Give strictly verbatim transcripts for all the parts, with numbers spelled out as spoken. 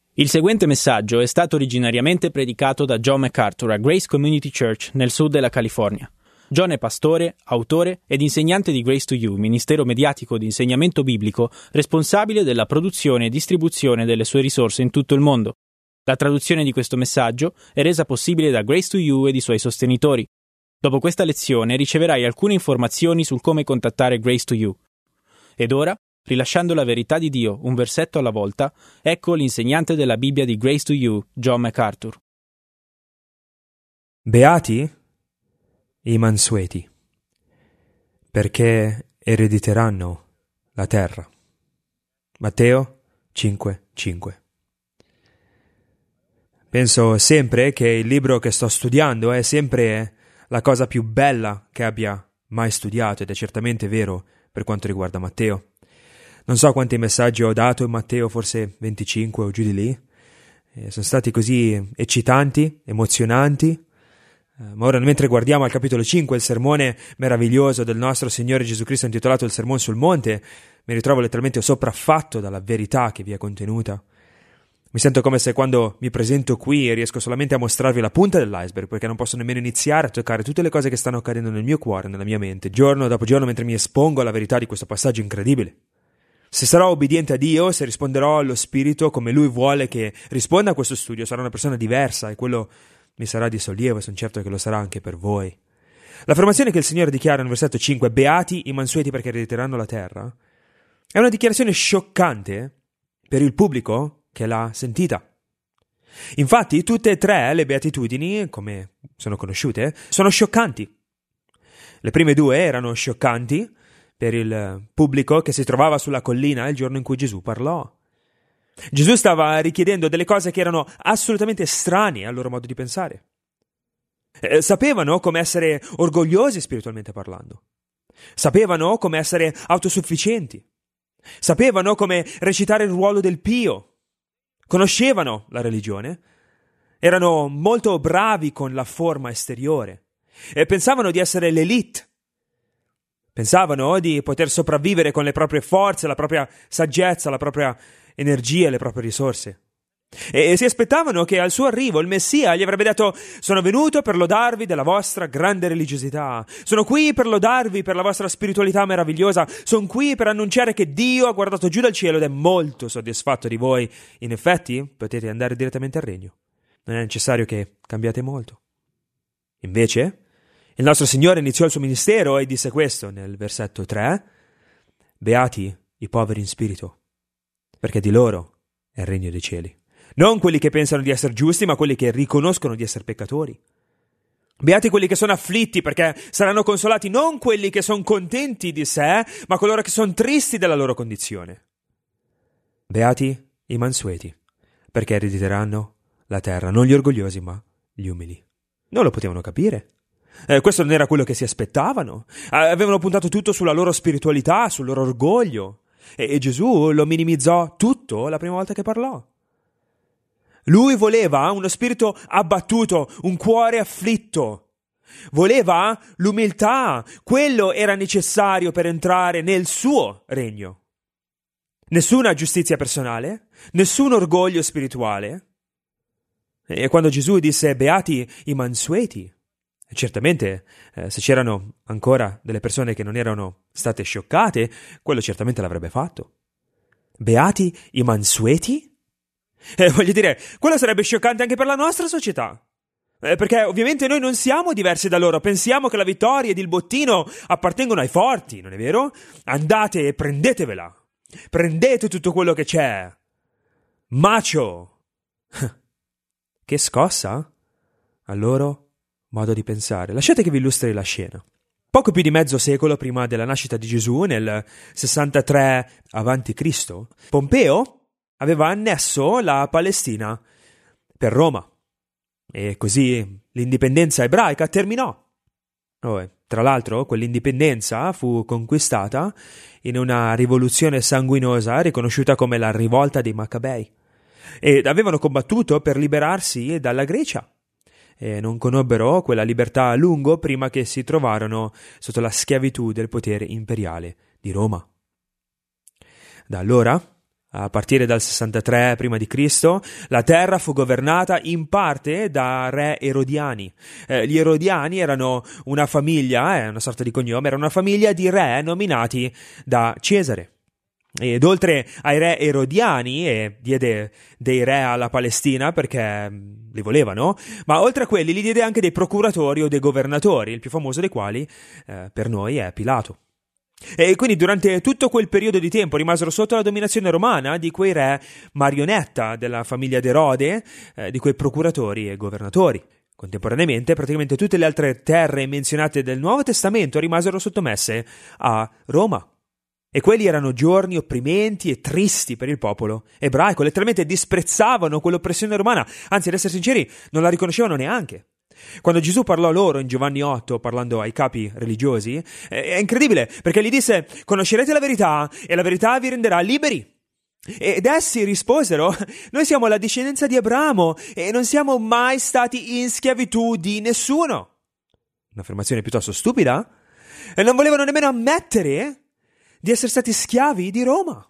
Il seguente messaggio è stato originariamente predicato da John MacArthur a Grace Community Church nel sud della California. John è pastore, autore ed insegnante di Grace to You, ministero mediatico di insegnamento biblico responsabile della produzione e distribuzione delle sue risorse in tutto il mondo. La traduzione di questo messaggio è resa possibile da Grace to You ed i suoi sostenitori. Dopo questa lezione riceverai alcune informazioni sul come contattare Grace to You. Ed ora, rilasciando la verità di Dio un versetto alla volta, ecco l'insegnante della Bibbia di Grace to You, John MacArthur. Beati i mansueti, perché erediteranno la terra. Matteo cinque cinque. Penso sempre che il libro che sto studiando è sempre la cosa più bella che abbia mai studiato, ed è certamente vero per quanto riguarda Matteo. Non so quanti messaggi ho dato in Matteo, forse venticinque o giù di lì. Eh, sono stati così eccitanti, emozionanti. Eh, ma ora, mentre guardiamo al capitolo cinque, il sermone meraviglioso del nostro Signore Gesù Cristo intitolato Il Sermone sul Monte, mi ritrovo letteralmente sopraffatto dalla verità che vi è contenuta. Mi sento come se quando mi presento qui riesco solamente a mostrarvi la punta dell'iceberg, perché non posso nemmeno iniziare a toccare tutte le cose che stanno accadendo nel mio cuore, nella mia mente, giorno dopo giorno, mentre mi espongo alla verità di questo passaggio incredibile. Se sarò obbediente a Dio, se risponderò allo Spirito come Lui vuole che risponda a questo studio, sarò una persona diversa e quello mi sarà di sollievo e sono certo che lo sarà anche per voi. L'affermazione che il Signore dichiara nel versetto cinque, beati i mansueti perché erediteranno la terra, è una dichiarazione scioccante per il pubblico che l'ha sentita. Infatti, tutte e tre le beatitudini, come sono conosciute, sono scioccanti. Le prime due erano scioccanti per il pubblico che si trovava sulla collina il giorno in cui Gesù parlò. Gesù stava richiedendo delle cose che erano assolutamente strane al loro modo di pensare. Eh, sapevano come essere orgogliosi spiritualmente parlando. Sapevano come essere autosufficienti. Sapevano come recitare il ruolo del pio. Conoscevano la religione. Erano molto bravi con la forma esteriore. E pensavano di essere l'elite. Pensavano di poter sopravvivere con le proprie forze, la propria saggezza, la propria energia e le proprie risorse. E si aspettavano che al suo arrivo il Messia gli avrebbe detto: sono venuto per lodarvi della vostra grande religiosità, sono qui per lodarvi per la vostra spiritualità meravigliosa, sono qui per annunciare che Dio ha guardato giù dal cielo ed è molto soddisfatto di voi. In effetti potete andare direttamente al regno, non è necessario che cambiate molto. Invece il nostro Signore iniziò il suo ministero e disse questo nel versetto tre: beati i poveri in spirito, perché di loro è il regno dei cieli. Non quelli che pensano di essere giusti, ma quelli che riconoscono di essere peccatori. Beati quelli che sono afflitti, perché saranno consolati. Non quelli che sono contenti di sé, ma coloro che sono tristi della loro condizione. Beati i mansueti, perché erediteranno la terra. Non gli orgogliosi, ma gli umili. Non lo potevano capire. Eh, questo non era quello che si aspettavano. Eh, avevano puntato tutto sulla loro spiritualità, sul loro orgoglio. E, e Gesù lo minimizzò tutto la prima volta che parlò. Lui voleva uno spirito abbattuto, un cuore afflitto. Voleva l'umiltà. Quello era necessario per entrare nel suo regno. Nessuna giustizia personale, nessun orgoglio spirituale. E quando Gesù disse beati i mansueti, certamente eh, se c'erano ancora delle persone che non erano state scioccate, quello certamente l'avrebbe fatto. Beati i mansueti? Eh, voglio dire, quello sarebbe scioccante anche per la nostra società. Eh, perché ovviamente noi non siamo diversi da loro. Pensiamo che la vittoria ed il bottino appartengono ai forti, non è vero? Andate e prendetevela. Prendete tutto quello che c'è. Macho. Che scossa al loro modo di pensare. Lasciate che vi illustri la scena. Poco più di mezzo secolo prima della nascita di Gesù, nel sessantatré avanti Cristo, Pompeo aveva annesso la Palestina per Roma e così l'indipendenza ebraica terminò. Oh, tra l'altro, quell'indipendenza fu conquistata in una rivoluzione sanguinosa riconosciuta come la rivolta dei Maccabei e avevano combattuto per liberarsi dalla Grecia e non conobbero quella libertà a lungo prima che si trovarono sotto la schiavitù del potere imperiale di Roma. Da allora A partire dal sessantatré prima di Cristo, la terra fu governata in parte da re erodiani. Eh, gli erodiani erano una famiglia, eh, una sorta di cognome, erano una famiglia di re nominati da Cesare. Ed oltre ai re erodiani, e diede dei re alla Palestina perché li volevano, ma oltre a quelli li diede anche dei procuratori o dei governatori, il più famoso dei quali eh, per noi è Pilato. E quindi durante tutto quel periodo di tempo rimasero sotto la dominazione romana di quei re marionetta della famiglia d'Erode, eh, di quei procuratori e governatori. Contemporaneamente, praticamente tutte le altre terre menzionate del Nuovo Testamento rimasero sottomesse a Roma. E quelli erano giorni opprimenti e tristi per il popolo ebraico, letteralmente disprezzavano quell'oppressione romana, anzi, ad essere sinceri, non la riconoscevano neanche. Quando Gesù parlò loro in Giovanni otto, parlando ai capi religiosi, è incredibile, perché gli disse: conoscerete la verità e la verità vi renderà liberi. Ed essi risposero: noi siamo la discendenza di Abramo e non siamo mai stati in schiavitù di nessuno. Un'affermazione piuttosto stupida. E non volevano nemmeno ammettere di essere stati schiavi di Roma.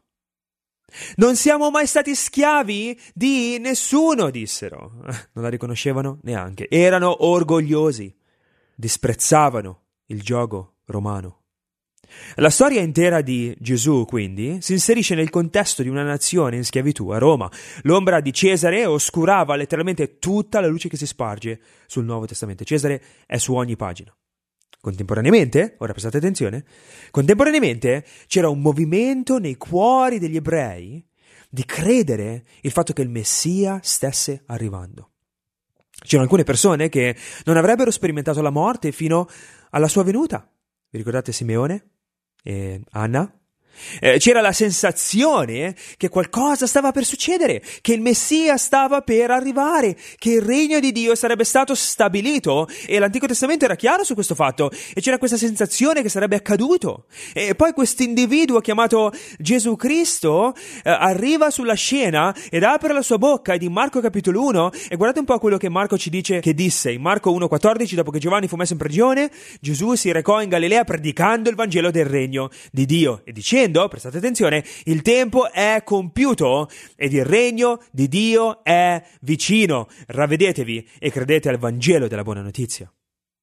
Non siamo mai stati schiavi di nessuno, dissero. Non la riconoscevano neanche. Erano orgogliosi. Disprezzavano il giogo romano. La storia intera di Gesù, quindi, si inserisce nel contesto di una nazione in schiavitù a Roma. L'ombra di Cesare oscurava letteralmente tutta la luce che si sparge sul Nuovo Testamento. Cesare è su ogni pagina. Contemporaneamente, ora prestate attenzione, contemporaneamente c'era un movimento nei cuori degli ebrei di credere il fatto che il Messia stesse arrivando. C'erano alcune persone che non avrebbero sperimentato la morte fino alla sua venuta. Vi ricordate Simeone e Anna? Eh, c'era la sensazione che qualcosa stava per succedere, che il Messia stava per arrivare, che il regno di Dio sarebbe stato stabilito, e l'Antico Testamento era chiaro su questo fatto, e c'era questa sensazione che sarebbe accaduto. E poi questo individuo chiamato Gesù Cristo eh, arriva sulla scena ed apre la sua bocca, ed in Marco capitolo uno, e guardate un po' quello che Marco ci dice che disse in Marco uno quattordici: dopo che Giovanni fu messo in prigione, Gesù si recò in Galilea predicando il Vangelo del regno di Dio e dicendo, prestate attenzione, il tempo è compiuto ed il regno di Dio è vicino. Ravvedetevi e credete al Vangelo della buona notizia.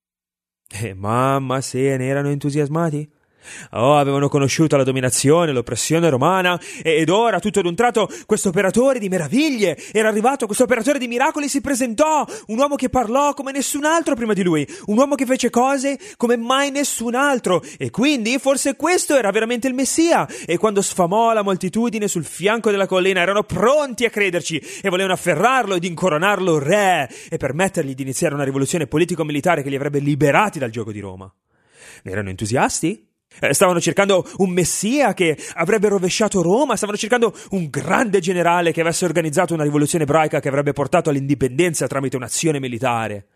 E mamma se ne erano entusiasmati. Oh, avevano conosciuto la dominazione, l'oppressione romana, ed ora, tutto ad un tratto, questo operatore di meraviglie era arrivato, questo operatore di miracoli si presentò, un uomo che parlò come nessun altro prima di lui, un uomo che fece cose come mai nessun altro, e quindi forse questo era veramente il Messia. E quando sfamò la moltitudine sul fianco della collina, erano pronti a crederci e volevano afferrarlo ed incoronarlo re e permettergli di iniziare una rivoluzione politico-militare che li avrebbe liberati dal giogo di Roma. Ne erano entusiasti? Stavano cercando un messia che avrebbe rovesciato Roma, stavano cercando un grande generale che avesse organizzato una rivoluzione ebraica che avrebbe portato all'indipendenza tramite un'azione militare.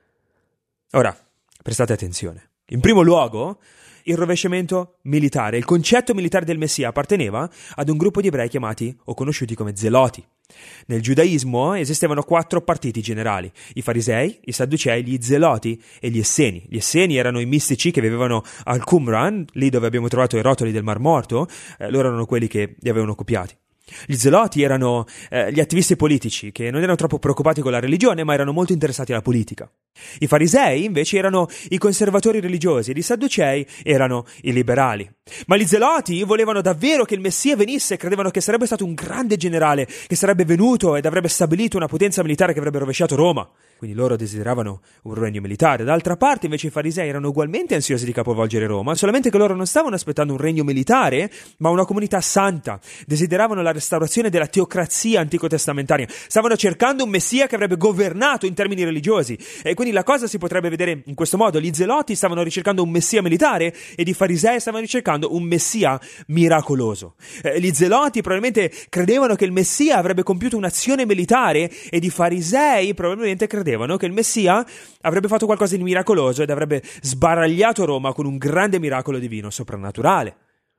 Ora, prestate attenzione. In primo luogo, il rovesciamento militare, il concetto militare del messia apparteneva ad un gruppo di ebrei chiamati o conosciuti come zeloti. Nel giudaismo esistevano quattro partiti generali: i farisei, i sadducei, gli zeloti e gli esseni. Gli esseni erano i mistici che vivevano al Qumran, lì dove abbiamo trovato i rotoli del Mar Morto, eh, loro erano quelli che li avevano copiati. Gli zeloti erano eh, gli attivisti politici che non erano troppo preoccupati con la religione, ma erano molto interessati alla politica. I farisei invece erano i conservatori religiosi ed i sadducei erano i liberali. Ma gli zeloti volevano davvero che il Messia venisse, credevano che sarebbe stato un grande generale, che sarebbe venuto ed avrebbe stabilito una potenza militare che avrebbe rovesciato Roma. Quindi loro desideravano un regno militare. D'altra parte invece i farisei erano ugualmente ansiosi di capovolgere Roma, solamente che loro non stavano aspettando un regno militare, ma una comunità santa. Desideravano la restaurazione della teocrazia antico-testamentaria. Stavano cercando un Messia che avrebbe governato in termini religiosi. E quindi la cosa si potrebbe vedere in questo modo: gli zeloti stavano ricercando un Messia militare ed i farisei stavano ricercando un Messia miracoloso. Eh, gli zeloti probabilmente credevano che il Messia avrebbe compiuto un'azione militare ed i farisei probabilmente credevano che il Messia avrebbe fatto qualcosa di miracoloso ed avrebbe sbaragliato Roma con un grande miracolo divino soprannaturale.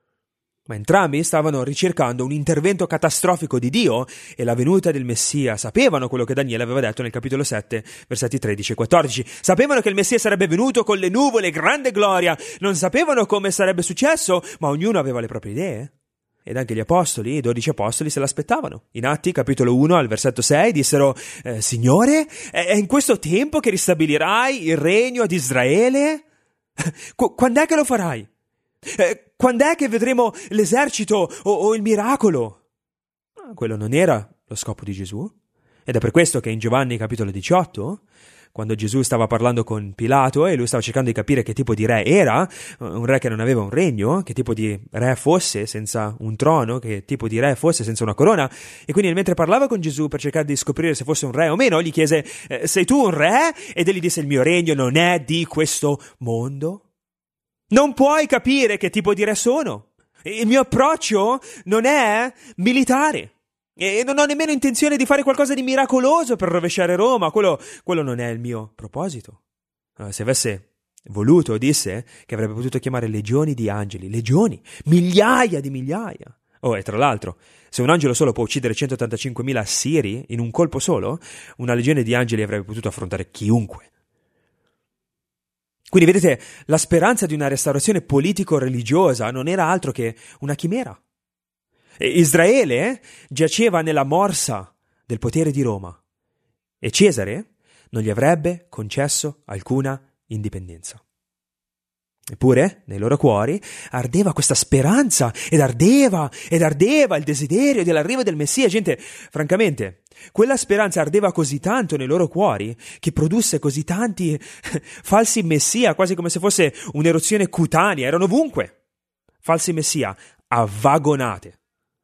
Ma entrambi stavano ricercando un intervento catastrofico di Dio e la venuta del Messia. Sapevano quello che Daniele aveva detto nel capitolo sette, versetti tredici e quattordici. Sapevano che il Messia sarebbe venuto con le nuvole, grande gloria. Non sapevano come sarebbe successo, ma ognuno aveva le proprie idee. ed anche gli apostoli, i dodici apostoli, se l'aspettavano. In Atti, capitolo uno, al versetto sei, dissero, eh, Signore, è in questo tempo che ristabilirai il regno ad Israele? Qu- quando è che lo farai? Eh, quando è che vedremo l'esercito o, o il miracolo? Ah, quello non era lo scopo di Gesù. Ed è per questo che in Giovanni, capitolo diciotto, quando Gesù stava parlando con Pilato e lui stava cercando di capire che tipo di re era, un re che non aveva un regno, che tipo di re fosse senza un trono, che tipo di re fosse senza una corona, e quindi mentre parlava con Gesù per cercare di scoprire se fosse un re o meno, gli chiese, eh, sei tu un re? Ed egli disse, il mio regno non è di questo mondo? Non puoi capire che tipo di re sono? Il mio approccio non è militare. E non ho nemmeno intenzione di fare qualcosa di miracoloso per rovesciare Roma, quello, quello non è il mio proposito. Uh, se avesse voluto, disse che avrebbe potuto chiamare legioni di angeli, legioni, migliaia di migliaia. Oh, e tra l'altro, se un angelo solo può uccidere centottantacinquemila assiri in un colpo solo, una legione di angeli avrebbe potuto affrontare chiunque. Quindi vedete, la speranza di una restaurazione politico-religiosa non era altro che una chimera. Israele giaceva nella morsa del potere di Roma e Cesare non gli avrebbe concesso alcuna indipendenza. Eppure, nei loro cuori, ardeva questa speranza ed ardeva ed ardeva il desiderio dell'arrivo del Messia. Gente, francamente, quella speranza ardeva così tanto nei loro cuori che produsse così tanti falsi messia, quasi come se fosse un'eruzione cutanea. Erano ovunque falsi messia, avvagonate.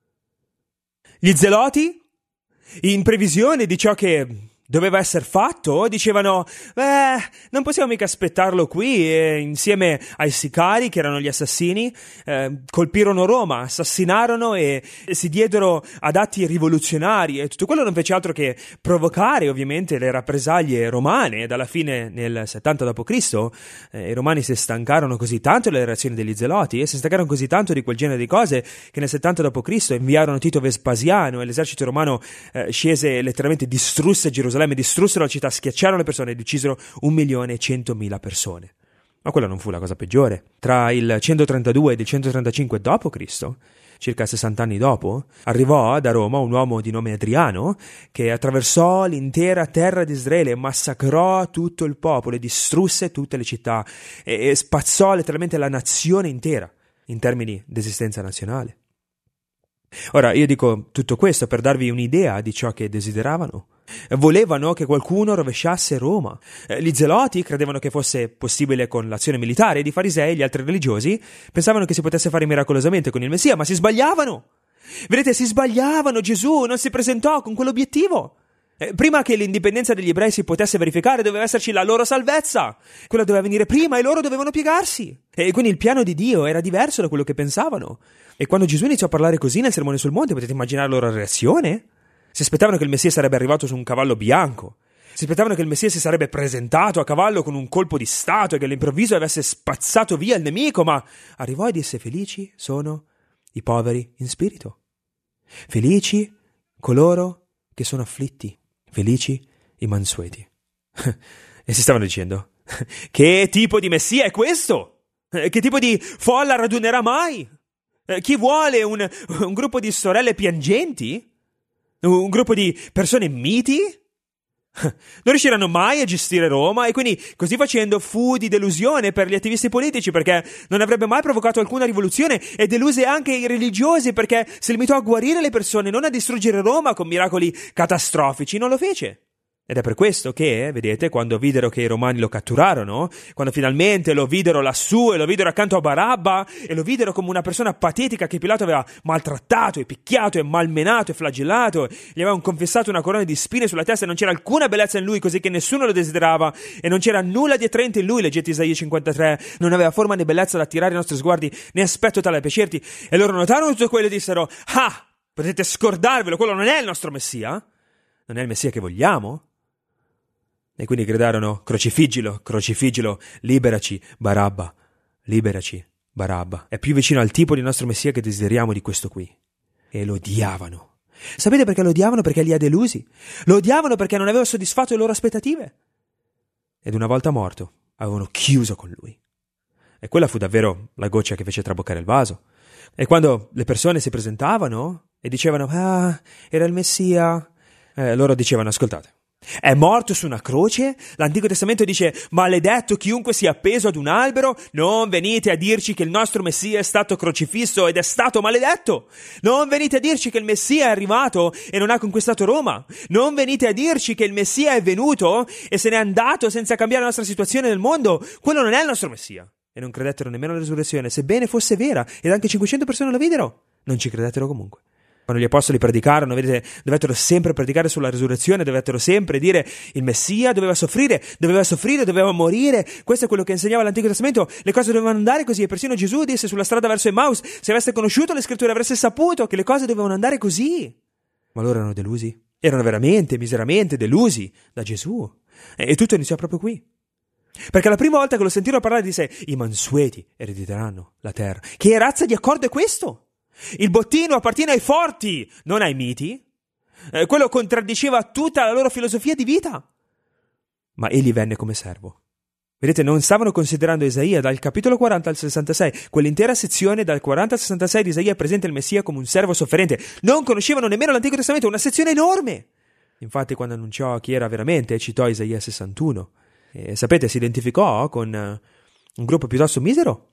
Gli zeloti, in previsione di ciò che doveva essere fatto, dicevano, beh, non possiamo mica aspettarlo qui, e insieme ai sicari, che erano gli assassini, eh, colpirono Roma, assassinarono e, e si diedero ad atti rivoluzionari, e tutto quello non fece altro che provocare ovviamente le rappresaglie romane. Dalla fine, nel settanta dopo Cristo, eh, i romani si stancarono così tanto delle reazioni degli zeloti, e si stancarono così tanto di quel genere di cose, che nel settanta dopo Cristo inviarono Tito Vespasiano, e l'esercito romano eh, scese e letteralmente distrusse Gerusalemme, distrussero la città, schiacciarono le persone ed uccisero un milione e centomila persone. Ma quella non fu la cosa peggiore. Tra il centotrentadue ed il centotrentacinque dopo Cristo, circa sessanta anni dopo, arrivò da Roma un uomo di nome Adriano che attraversò l'intera terra di Israele, massacrò tutto il popolo e distrusse tutte le città e, e spazzò letteralmente la nazione intera in termini di esistenza nazionale. Ora, io dico tutto questo per darvi un'idea di ciò che desideravano. Volevano che qualcuno rovesciasse Roma. Gli zeloti credevano che fosse possibile con l'azione militare, ed i farisei e gli altri religiosi pensavano che si potesse fare miracolosamente con il Messia, ma si sbagliavano. Vedete, si sbagliavano. Gesù non si presentò con quell'obiettivo. Prima che l'indipendenza degli ebrei si potesse verificare, doveva esserci la loro salvezza. Quella doveva venire prima e loro dovevano piegarsi. E quindi il piano di Dio era diverso da quello che pensavano. E quando Gesù iniziò a parlare così nel Sermone sul Monte, potete immaginare la loro reazione? Si aspettavano che il Messia sarebbe arrivato su un cavallo bianco. Si aspettavano che il Messia si sarebbe presentato a cavallo con un colpo di stato e che all'improvviso avesse spazzato via il nemico, ma arrivò e disse: felici sono i poveri in spirito. Felici coloro che sono afflitti. Felici i mansueti. E si stavano dicendo: che tipo di Messia è questo? Che tipo di folla radunerà mai? Chi vuole un, un gruppo di sorelle piangenti? Un gruppo di persone miti? Non riusciranno mai a gestire Roma, e quindi così facendo fu di delusione per gli attivisti politici, perché non avrebbe mai provocato alcuna rivoluzione, e deluse anche i religiosi perché si limitò a guarire le persone, non a distruggere Roma con miracoli catastrofici. Non lo fece. Ed è per questo che, vedete, quando videro che i romani lo catturarono, quando finalmente lo videro lassù e lo videro accanto a Barabba e lo videro come una persona patetica che Pilato aveva maltrattato e picchiato e malmenato e flagellato, gli avevano confessato una corona di spine sulla testa e non c'era alcuna bellezza in lui, così che nessuno lo desiderava, e non c'era nulla di attraente in lui, leggete Isaia cinquantatré, non aveva forma né bellezza da attirare i nostri sguardi, né aspetto tale da piacerti. E loro notarono tutto quello e dissero: ah, potete scordarvelo, quello non è il nostro Messia, non è il Messia che vogliamo. E quindi gridarono: crocifiggilo, crocifiggilo, liberaci Barabba, liberaci Barabba. È più vicino al tipo di nostro Messia che desideriamo di questo qui. E lo odiavano. Sapete perché lo odiavano? Perché li ha delusi. Lo odiavano perché non aveva soddisfatto le loro aspettative. Ed una volta morto, avevano chiuso con lui. E quella fu davvero la goccia che fece traboccare il vaso. E quando le persone si presentavano e dicevano, ah, era il Messia, eh, loro dicevano, ascoltate, è morto su una croce? L'Antico Testamento dice, maledetto chiunque sia appeso ad un albero, non venite a dirci che il nostro Messia è stato crocifisso ed è stato maledetto. Non venite a dirci che il Messia è arrivato e non ha conquistato Roma. Non venite a dirci che il Messia è venuto e se n'è andato senza cambiare la nostra situazione nel mondo. Quello non è il nostro Messia. E non credettero nemmeno alla risurrezione, sebbene fosse vera, ed anche cinquecento persone la videro. Non ci credettero comunque. Quando gli apostoli predicarono, vedete, dovettero sempre predicare sulla risurrezione, dovettero sempre dire il Messia doveva soffrire, doveva soffrire, doveva morire. Questo è quello che insegnava l'Antico Testamento. Le cose dovevano andare così e persino Gesù disse sulla strada verso Emmaus, se avesse conosciuto le scritture avreste saputo che le cose dovevano andare così. Ma loro erano delusi. Erano veramente, miseramente delusi da Gesù. E, e tutto iniziò proprio qui. Perché la prima volta che lo sentirono parlare disse i mansueti erediteranno la terra. Che razza di accordo è questo? Il bottino appartiene ai forti, non ai miti. Eh, quello contraddiceva tutta la loro filosofia di vita. Ma egli venne come servo. Vedete, non stavano considerando Isaia dal capitolo quaranta al sessantasei. Quell'intera sezione dal quaranta al sessantasei di Isaia presenta il Messia come un servo sofferente. Non conoscevano nemmeno l'Antico Testamento, una sezione enorme. Infatti, quando annunciò chi era veramente, citò Isaia sessantuno. E sapete, si identificò con uh, un gruppo piuttosto misero.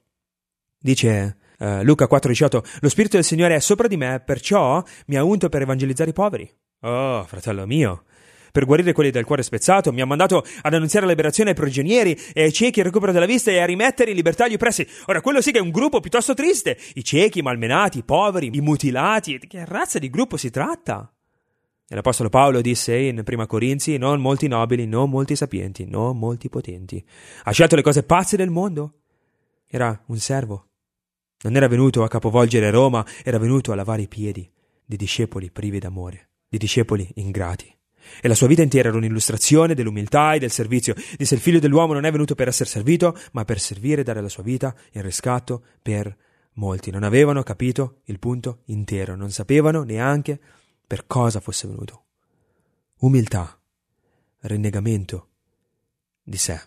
Dice uh, Luca quattro diciotto, lo Spirito del Signore è sopra di me, perciò mi ha unto per evangelizzare i poveri. Oh, fratello mio, per guarire quelli del cuore spezzato, mi ha mandato ad annunziare la liberazione ai prigionieri e ai ciechi il recupero della vista e a rimettere in libertà gli oppressi. Ora, quello sì che è un gruppo piuttosto triste. I ciechi, i malmenati, i poveri, i mutilati. Che razza di gruppo si tratta? E l'Apostolo Paolo disse in prima Corinzi, non molti nobili, non molti sapienti, non molti potenti. Ha scelto le cose pazze del mondo. Era un servo. Non era venuto a capovolgere Roma, era venuto a lavare i piedi di discepoli privi d'amore, di discepoli ingrati. E la sua vita intera era un'illustrazione dell'umiltà e del servizio. Disse il figlio dell'uomo non è venuto per essere servito, ma per servire e dare la sua vita in riscatto per molti. Non avevano capito il punto intero, non sapevano neanche per cosa fosse venuto. Umiltà, rinnegamento di sé.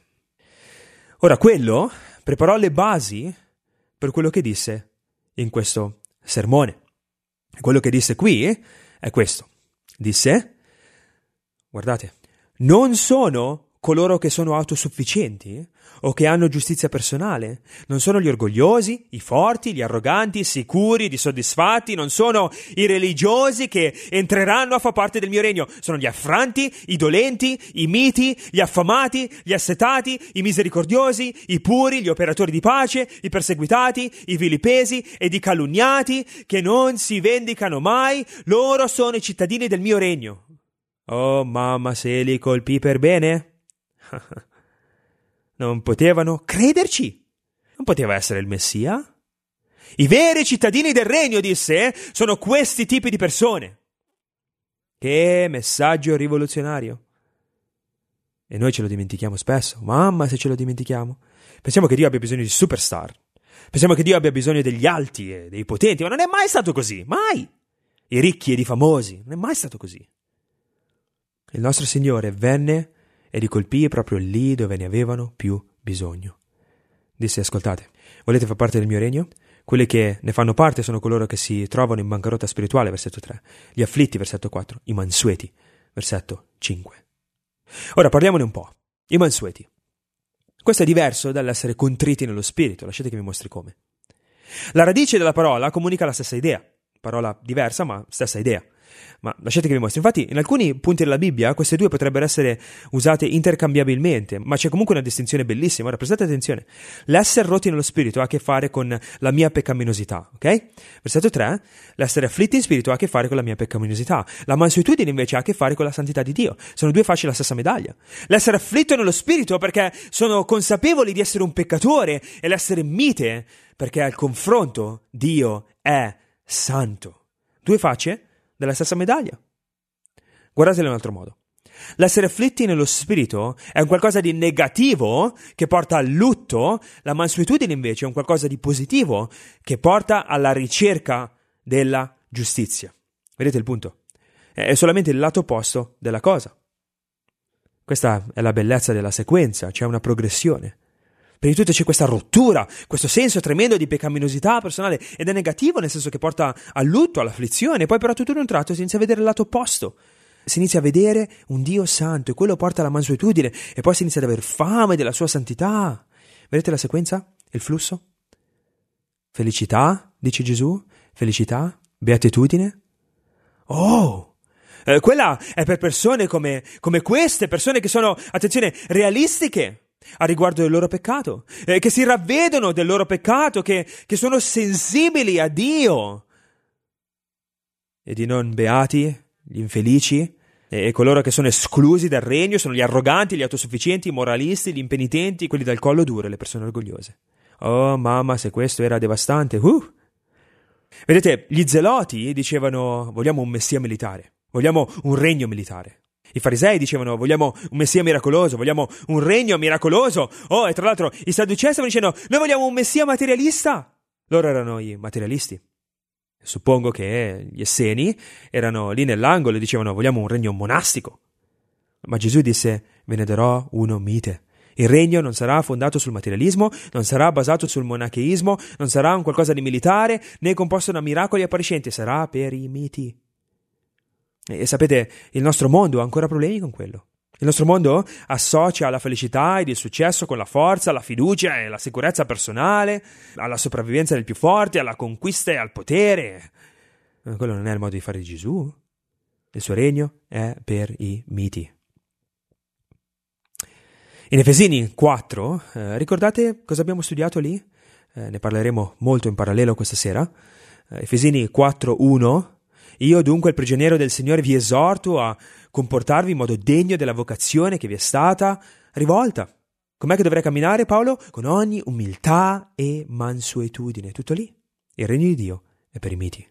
Ora quello preparò le basi per quello che disse in questo sermone. Quello che disse qui è questo. Disse, guardate, non sono coloro che sono autosufficienti o che hanno giustizia personale, non sono gli orgogliosi, i forti, gli arroganti, i sicuri, i soddisfatti, non sono i religiosi che entreranno a far parte del mio regno, sono gli affranti, i dolenti, i miti, gli affamati, gli assetati, i misericordiosi, i puri, gli operatori di pace, i perseguitati, i vilipesi ed i calunniati, che non si vendicano mai, loro sono i cittadini del mio regno. Oh mamma, se li colpì per bene? Non potevano crederci. Non poteva essere il Messia. I veri cittadini del regno, disse, sono questi tipi di persone. Che messaggio rivoluzionario. E noi ce lo dimentichiamo spesso. Mamma, se ce lo dimentichiamo. Pensiamo che Dio abbia bisogno di superstar. Pensiamo che Dio abbia bisogno degli alti e dei potenti, ma non è mai stato così, mai. I ricchi ed i famosi, non è mai stato così. Il nostro Signore venne e li colpì proprio lì dove ne avevano più bisogno. Disse, ascoltate, volete far parte del mio regno? Quelli che ne fanno parte sono coloro che si trovano in bancarotta spirituale, versetto tre, gli afflitti, versetto quattro, i mansueti, versetto cinque. Ora parliamone un po'. I mansueti. Questo è diverso dall'essere contriti nello spirito, lasciate che vi mostri come. La radice della parola comunica la stessa idea, parola diversa ma stessa idea. Ma lasciate che vi mostri. Infatti, in alcuni punti della Bibbia queste due potrebbero essere usate intercambiabilmente, ma c'è comunque una distinzione bellissima. Ora, prestate attenzione. L'essere rotti nello spirito ha a che fare con la mia peccaminosità, ok? Versetto tre. L'essere afflitti in spirito ha a che fare con la mia peccaminosità. La mansuetudine invece ha a che fare con la santità di Dio. Sono due facce della stessa medaglia. L'essere afflitto nello spirito perché sono consapevoli di essere un peccatore, e l'essere mite perché al confronto Dio è santo. Due facce della stessa medaglia. Guardatelo in un altro modo. L'essere afflitti nello spirito è un qualcosa di negativo che porta al lutto, la mansuetudine invece è un qualcosa di positivo che porta alla ricerca della giustizia. Vedete il punto? È solamente il lato opposto della cosa. Questa è la bellezza della sequenza, c'è una progressione. Prima di tutto c'è questa rottura, questo senso tremendo di peccaminosità personale, ed è negativo nel senso che porta al lutto, all'afflizione, poi però tutto in un tratto si inizia a vedere il lato opposto. Si inizia a vedere un Dio santo e quello porta alla mansuetudine e poi si inizia ad aver fame della sua santità. Vedete la sequenza? Il flusso? Felicità, dice Gesù, felicità, beatitudine. Oh! Eh, quella è per persone come, come queste, persone che sono, attenzione, realistiche a riguardo del loro peccato, eh, che si ravvedono del loro peccato, che, che sono sensibili a Dio. E di non beati, gli infelici, e coloro che sono esclusi dal regno sono gli arroganti, gli autosufficienti, i moralisti, gli impenitenti, quelli dal collo duro, le persone orgogliose. Oh mamma, se questo era devastante. Uh! Vedete, gli zeloti dicevano vogliamo un messia militare, vogliamo un regno militare. I farisei dicevano vogliamo un messia miracoloso, vogliamo un regno miracoloso. Oh, e tra l'altro i sadducei stavano dicendo noi vogliamo un messia materialista. Loro erano i materialisti. Suppongo che gli esseni erano lì nell'angolo e dicevano vogliamo un regno monastico. Ma Gesù disse ve ne darò uno mite. Il regno non sarà fondato sul materialismo, non sarà basato sul monacheismo, non sarà un qualcosa di militare, né composto da miracoli appariscenti, sarà per i miti. E sapete, il nostro mondo ha ancora problemi con quello. Il nostro mondo associa la felicità ed il successo con la forza, la fiducia e la sicurezza personale, alla sopravvivenza del più forte, alla conquista e al potere. Ma quello non è il modo di fare di Gesù. Il suo regno è per i miti. In Efesini quattro, eh, ricordate cosa abbiamo studiato lì? Eh, ne parleremo molto in parallelo questa sera. Eh, Efesini quattro uno. Io dunque, il prigioniero del Signore, vi esorto a comportarvi in modo degno della vocazione che vi è stata rivolta. Com'è che dovrei camminare, Paolo? Con ogni umiltà e mansuetudine. Tutto lì. Il regno di Dio è per i miti.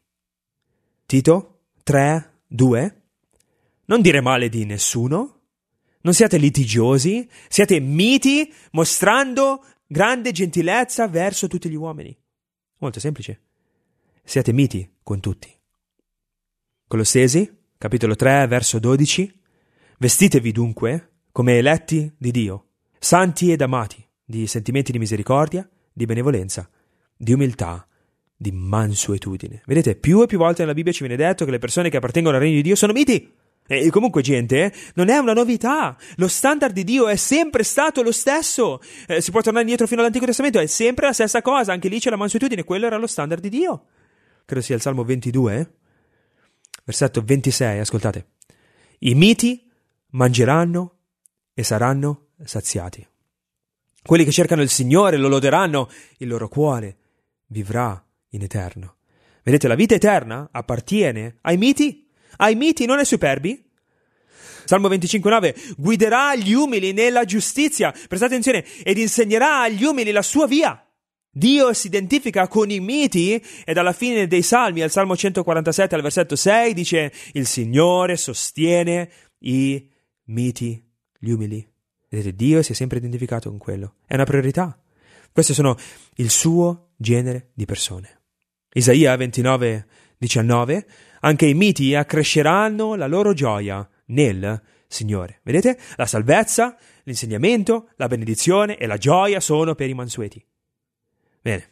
Tito tre due. Non dire male di nessuno. Non siate litigiosi. Siate miti, mostrando grande gentilezza verso tutti gli uomini. Molto semplice. Siate miti con tutti. Colossesi, capitolo tre, verso dodici. Vestitevi dunque come eletti di Dio, santi ed amati, di sentimenti di misericordia, di benevolenza, di umiltà, di mansuetudine. Vedete, più e più volte nella Bibbia ci viene detto che le persone che appartengono al regno di Dio sono miti. E comunque, gente, non è una novità. Lo standard di Dio è sempre stato lo stesso. Eh, si può tornare indietro fino all'Antico Testamento, è sempre la stessa cosa. Anche lì c'è la mansuetudine, quello era lo standard di Dio. Credo sia il Salmo ventidue, versetto ventisei, ascoltate. I miti mangeranno e saranno saziati. Quelli che cercano il Signore lo loderanno, il loro cuore vivrà in eterno. Vedete, la vita eterna appartiene ai miti, ai miti, non ai superbi. Salmo venticinque nove, guiderà gli umili nella giustizia, prestate attenzione, ed insegnerà agli umili la sua via. Dio si identifica con i miti ed alla fine dei Salmi, al Salmo centoquarantasette al versetto sei, dice il Signore sostiene i miti, gli umili. Vedete, Dio si è sempre identificato con quello. È una priorità. Questi sono il suo genere di persone. Isaia ventinove diciannove, anche i miti accresceranno la loro gioia nel Signore. Vedete? La salvezza, l'insegnamento, la benedizione e la gioia sono per i mansueti. Bene,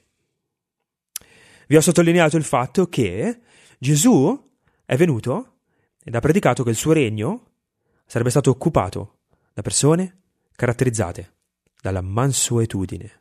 vi ho sottolineato il fatto che Gesù è venuto ed ha predicato che il suo regno sarebbe stato occupato da persone caratterizzate dalla mansuetudine.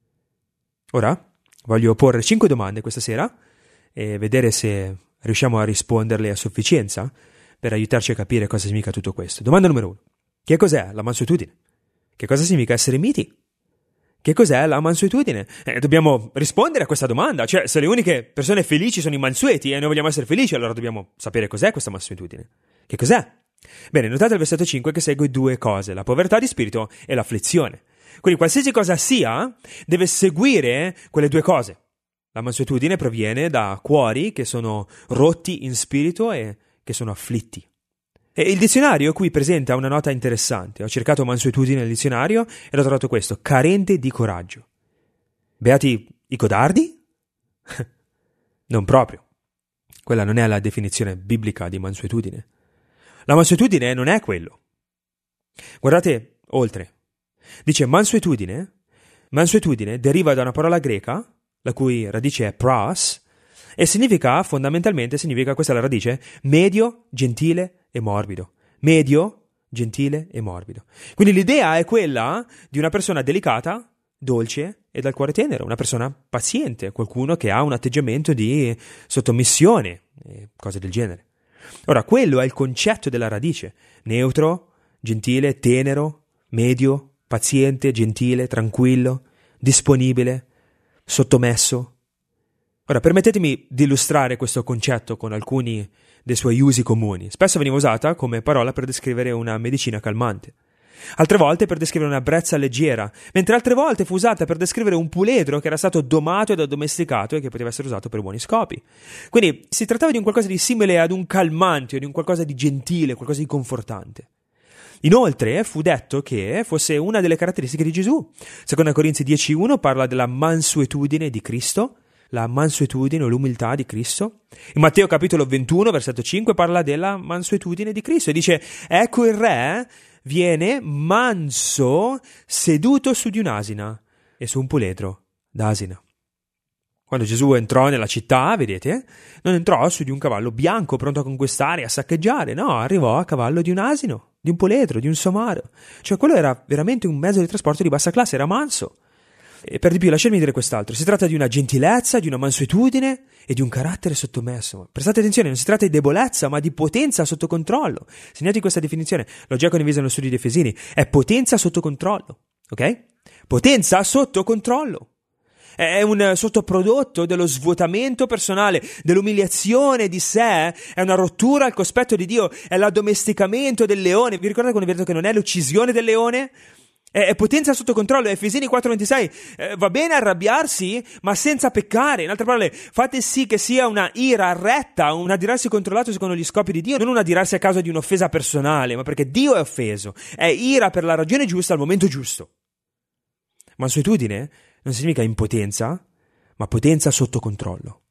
Ora voglio porre cinque domande questa sera e vedere se riusciamo a risponderle a sufficienza per aiutarci a capire cosa significa tutto questo. Domanda numero uno. Che cos'è la mansuetudine? Che cosa significa essere miti? Che cos'è la mansuetudine? Eh, dobbiamo rispondere a questa domanda. Cioè, se le uniche persone felici sono i mansueti e noi vogliamo essere felici, allora dobbiamo sapere cos'è questa mansuetudine. Che cos'è? Bene, notate il versetto cinque che segue due cose, la povertà di spirito e l'afflizione. Quindi qualsiasi cosa sia, deve seguire quelle due cose. La mansuetudine proviene da cuori che sono rotti in spirito e che sono afflitti. E il dizionario qui presenta una nota interessante. Ho cercato mansuetudine nel dizionario e ho trovato questo: carente di coraggio. Beati i codardi? Non proprio. Quella non è la definizione biblica di mansuetudine. La mansuetudine non è quello. Guardate oltre. Dice mansuetudine Mansuetudine deriva da una parola greca, la cui radice è pras, e significa, fondamentalmente, significa, questa è la radice, medio, gentile e morbido. Medio, gentile e morbido. Quindi l'idea è quella di una persona delicata, dolce e dal cuore tenero, una persona paziente, qualcuno che ha un atteggiamento di sottomissione e cose del genere. Ora, quello è il concetto della radice: neutro, gentile, tenero, medio, paziente, gentile, tranquillo, disponibile, sottomesso. Ora, permettetemi di illustrare questo concetto con alcuni dei suoi usi comuni. Spesso veniva usata come parola per descrivere una medicina calmante, altre volte per descrivere una brezza leggera, mentre altre volte fu usata per descrivere un puledro che era stato domato ed addomesticato e che poteva essere usato per buoni scopi. Quindi si trattava di un qualcosa di simile ad un calmante o di un qualcosa di gentile, qualcosa di confortante. Inoltre fu detto che fosse una delle caratteristiche di Gesù. Seconda Corinzi dieci uno parla della mansuetudine di Cristo, la mansuetudine o l'umiltà di Cristo. In Matteo capitolo ventuno, versetto cinque, parla della mansuetudine di Cristo e dice: ecco il re viene manso, seduto su di un'asina e su un puledro d'asina. Quando Gesù entrò nella città, vedete, non entrò su di un cavallo bianco pronto a conquistare e a saccheggiare, no, arrivò a cavallo di un asino, di un puledro, di un somaro. Cioè quello era veramente un mezzo di trasporto di bassa classe, era manso. E per di più, lasciatemi dire quest'altro: si tratta di una gentilezza, di una mansuetudine e di un carattere sottomesso. Prestate attenzione, non si tratta di debolezza, ma di potenza sotto controllo. Segnati questa definizione, l'ho già condivisa nello studio di Efesini: è potenza sotto controllo, ok? Potenza sotto controllo. È un sottoprodotto dello svuotamento personale, dell'umiliazione di sé, è una rottura al cospetto di Dio, è l'addomesticamento del leone. Vi ricordate quando vi ho detto che non è l'uccisione del leone? È potenza sotto controllo. Efesini quattro ventisei, eh, va bene arrabbiarsi ma senza peccare. In altre parole, fate sì che sia una ira retta, un adirarsi controllato secondo gli scopi di Dio, non un adirarsi a causa di un'offesa personale, ma perché Dio è offeso. È ira per la ragione giusta al momento giusto. Mansuetudine non significa impotenza, ma potenza sotto controllo.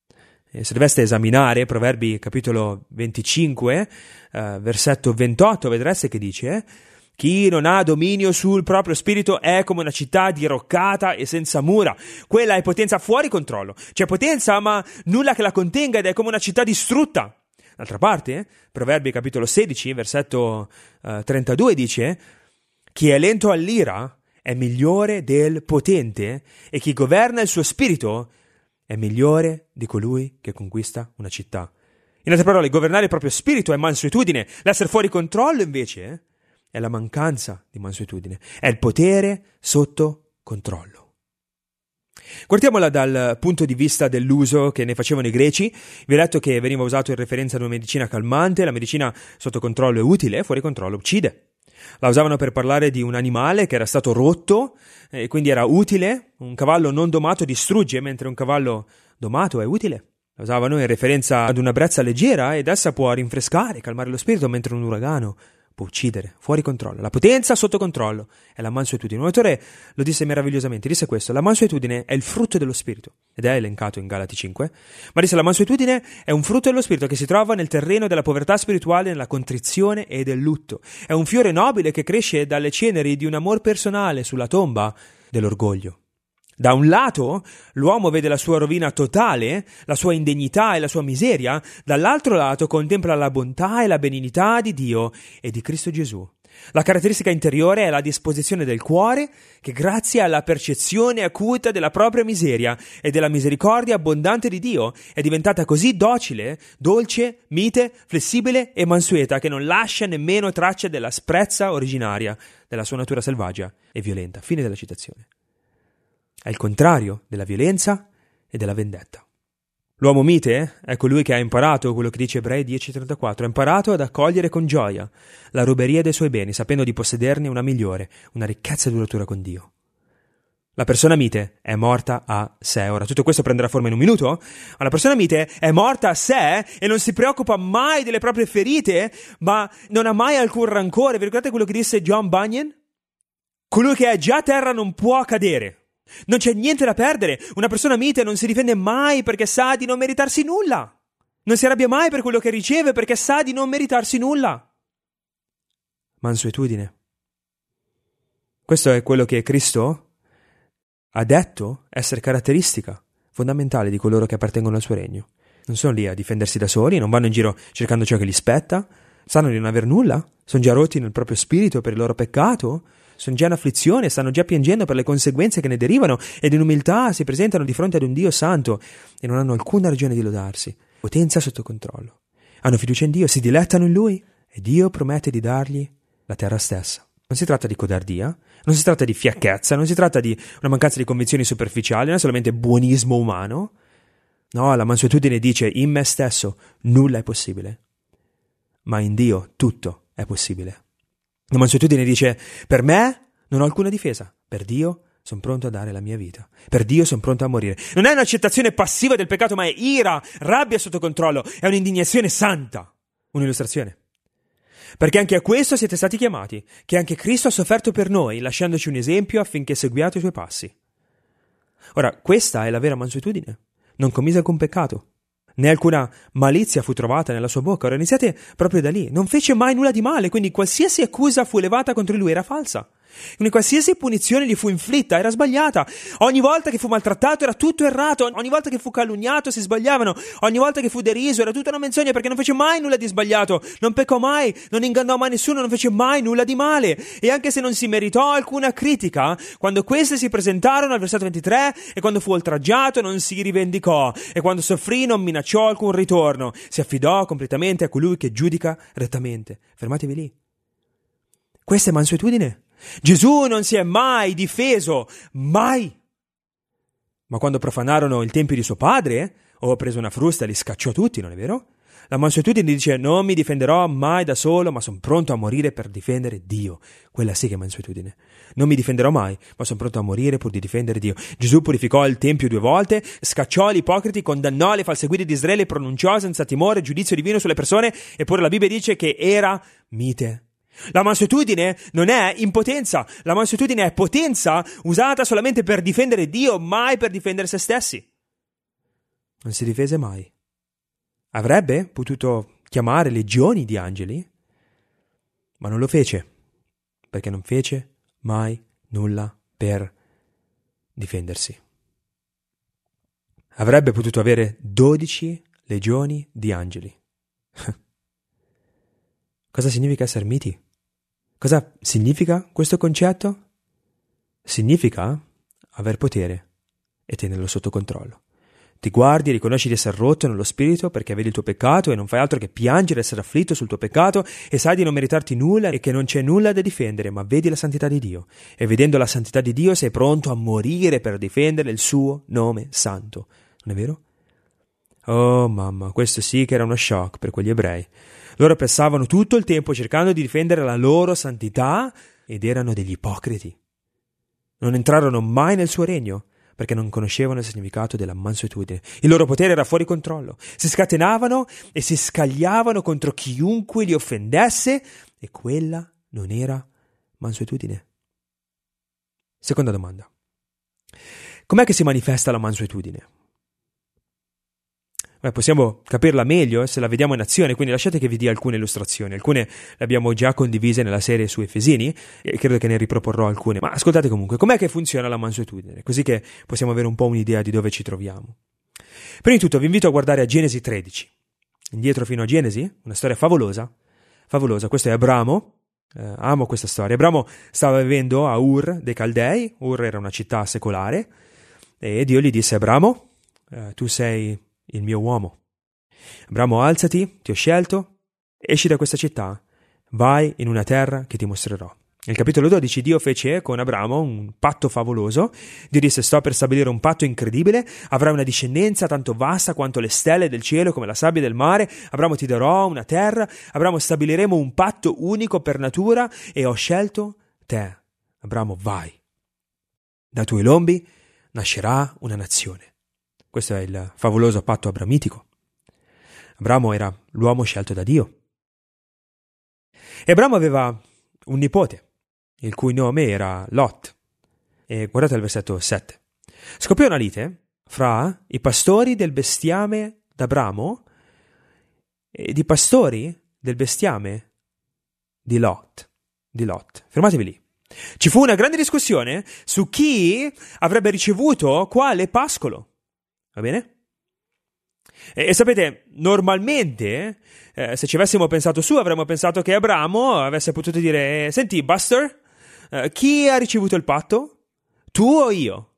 E se doveste esaminare Proverbi capitolo venticinque, eh, versetto ventotto, vedreste che dice: chi non ha dominio sul proprio spirito è come una città diroccata e senza mura. Quella è potenza fuori controllo. C'è potenza, ma nulla che la contenga, ed è come una città distrutta. D'altra parte, Proverbi capitolo sedici, versetto uh, trentadue dice: chi è lento all'ira è migliore del potente, e chi governa il suo spirito è migliore di colui che conquista una città. In altre parole, governare il proprio spirito è mansuetudine. L'essere fuori controllo, invece, è la mancanza di mansuetudine, è il potere sotto controllo. Guardiamola dal punto di vista dell'uso che ne facevano i greci. Vi ho detto che veniva usato in referenza ad una medicina calmante. La medicina sotto controllo è utile, fuori controllo uccide. La usavano per parlare di un animale che era stato rotto e quindi era utile. Un cavallo non domato distrugge, mentre un cavallo domato è utile. La usavano in referenza ad una brezza leggera ed essa può rinfrescare, calmare lo spirito, mentre un uragano può uccidere, fuori controllo. La potenza sotto controllo è la mansuetudine. Un autore lo disse meravigliosamente, disse questo: la mansuetudine è il frutto dello spirito, ed è elencato in Galati cinque, ma disse: la mansuetudine è un frutto dello spirito che si trova nel terreno della povertà spirituale, nella contrizione e del lutto. È un fiore nobile che cresce dalle ceneri di un amor personale sulla tomba dell'orgoglio. Da un lato, l'uomo vede la sua rovina totale, la sua indegnità e la sua miseria; dall'altro lato contempla la bontà e la benignità di Dio e di Cristo Gesù. La caratteristica interiore è la disposizione del cuore che, grazie alla percezione acuta della propria miseria e della misericordia abbondante di Dio, è diventata così docile, dolce, mite, flessibile e mansueta che non lascia nemmeno traccia dell'asprezza originaria della sua natura selvaggia e violenta. Fine della citazione. È il contrario della violenza e della vendetta. L'uomo mite è colui che ha imparato quello che dice Ebrei dieci trentaquattro, ha imparato ad accogliere con gioia la ruberia dei suoi beni, sapendo di possederne una migliore, una ricchezza duratura con Dio. La persona mite è morta a sé. Ora, tutto questo prenderà forma in un minuto, ma la persona mite è morta a sé e non si preoccupa mai delle proprie ferite, ma non ha mai alcun rancore. Vi ricordate quello che disse John Bunyan? Colui che è già a terra non può cadere. Non c'è niente da perdere. Una persona mite non si difende mai perché sa di non meritarsi nulla. Non si arrabbia mai per quello che riceve perché sa di non meritarsi nulla. Mansuetudine. Questo è quello che Cristo ha detto essere caratteristica fondamentale di coloro che appartengono al suo regno. Non sono lì a difendersi da soli, non vanno in giro cercando ciò che gli spetta, sanno di non aver nulla, sono già rotti nel proprio spirito per il loro peccato, sono già in afflizione, stanno già piangendo per le conseguenze che ne derivano ed in umiltà si presentano di fronte ad un Dio santo e non hanno alcuna ragione di lodarsi. Potenza sotto controllo. Hanno fiducia in Dio, si dilettano in Lui e Dio promette di dargli la terra stessa. Non si tratta di codardia, non si tratta di fiacchezza, non si tratta di una mancanza di convinzioni superficiali, non è solamente buonismo umano. No, la mansuetudine dice: in me stesso nulla è possibile, ma in Dio tutto è possibile. La mansuetudine dice: per me non ho alcuna difesa, per Dio sono pronto a dare la mia vita, per Dio sono pronto a morire. Non è un'accettazione passiva del peccato, ma è ira, rabbia sotto controllo, è un'indignazione santa. Un'illustrazione. Perché anche a questo siete stati chiamati, che anche Cristo ha sofferto per noi, lasciandoci un esempio affinché seguiate i suoi passi. Ora, questa è la vera mansuetudine. Non commise alcun peccato, né alcuna malizia fu trovata nella sua bocca. Ora iniziate proprio da lì. Non fece mai nulla di male, quindi qualsiasi accusa fu elevata contro di lui era falsa. Quindi qualsiasi punizione gli fu inflitta era sbagliata. Ogni volta che fu maltrattato era tutto errato. Ogni volta che fu calunniato si sbagliavano. Ogni volta che fu deriso era tutta una menzogna, perché non fece mai nulla di sbagliato. Non peccò mai, non ingannò mai nessuno, non fece mai nulla di male. E anche se non si meritò alcuna critica, quando queste si presentarono al versetto ventitré, e quando fu oltraggiato non si rivendicò, e quando soffrì non minacciò alcun ritorno. Si affidò completamente a colui che giudica rettamente. Fermatevi lì. Questa è mansuetudine. Gesù non si è mai difeso, mai. Ma quando profanarono il tempio di suo padre, o preso una frusta e li scacciò tutti, non è vero? La mansuetudine dice: non mi difenderò mai da solo, ma sono pronto a morire per difendere Dio. Quella sì che è mansuetudine. Non mi difenderò mai, ma sono pronto a morire pur di difendere Dio. Gesù purificò il tempio due volte, scacciò gli ipocriti, condannò le false guide di Israele e pronunciò senza timore giudizio divino sulle persone, eppure la Bibbia dice che era mite. La mansuetudine non è impotenza, la mansuetudine è potenza usata solamente per difendere Dio, mai per difendere se stessi. Non si difese mai. Avrebbe potuto chiamare legioni di angeli, ma non lo fece, perché non fece mai nulla per difendersi. Avrebbe potuto avere dodici legioni di angeli. Cosa significa essere miti? Cosa significa questo concetto? Significa aver potere e tenerlo sotto controllo. Ti guardi e riconosci di essere rotto nello spirito perché vedi il tuo peccato e non fai altro che piangere, essere afflitto sul tuo peccato e sai di non meritarti nulla e che non c'è nulla da difendere, ma vedi la santità di Dio. E vedendo la santità di Dio sei pronto a morire per difendere il suo nome santo. Non è vero? Oh mamma, questo sì che era uno shock per quegli ebrei. Loro passavano tutto il tempo cercando di difendere la loro santità ed erano degli ipocriti. Non entrarono mai nel suo regno perché non conoscevano il significato della mansuetudine. Il loro potere era fuori controllo. Si scatenavano e si scagliavano contro chiunque li offendesse e quella non era mansuetudine. Seconda domanda. Com'è che si manifesta la mansuetudine? Beh, possiamo capirla meglio se la vediamo in azione, quindi lasciate che vi dia alcune illustrazioni. Alcune le abbiamo già condivise nella serie su Efesini e credo che ne riproporrò alcune, ma ascoltate comunque, com'è che funziona la mansuetudine, così che possiamo avere un po' un'idea di dove ci troviamo. Prima di tutto vi invito a guardare a Genesi tredici, indietro fino a Genesi, una storia favolosa, favolosa, questo è Abramo, eh, amo questa storia. Abramo stava vivendo a Ur dei Caldei, Ur era una città secolare, e Dio gli disse: Abramo, eh, tu sei il mio uomo. Abramo, alzati, ti ho scelto, esci da questa città, vai in una terra che ti mostrerò. Nel capitolo dodici Dio fece con Abramo un patto favoloso. Dio disse: sto per stabilire un patto incredibile, avrai una discendenza tanto vasta quanto le stelle del cielo, come la sabbia del mare. Abramo, ti darò una terra, Abramo, stabiliremo un patto unico per natura e ho scelto te. Abramo, vai. Da tuoi lombi nascerà una nazione. Questo è il favoloso patto abramitico. Abramo era l'uomo scelto da Dio. E Abramo aveva un nipote, il cui nome era Lot. E guardate il versetto sette. Scoppiò una lite fra i pastori del bestiame d'Abramo e i pastori del bestiame di Lot. Di Lot. Fermatevi lì. Ci fu una grande discussione su chi avrebbe ricevuto quale pascolo. Va bene? E, e sapete, normalmente, eh, se ci avessimo pensato su, avremmo pensato che Abramo avesse potuto dire: senti, Buster, eh, chi ha ricevuto il patto? Tu o io?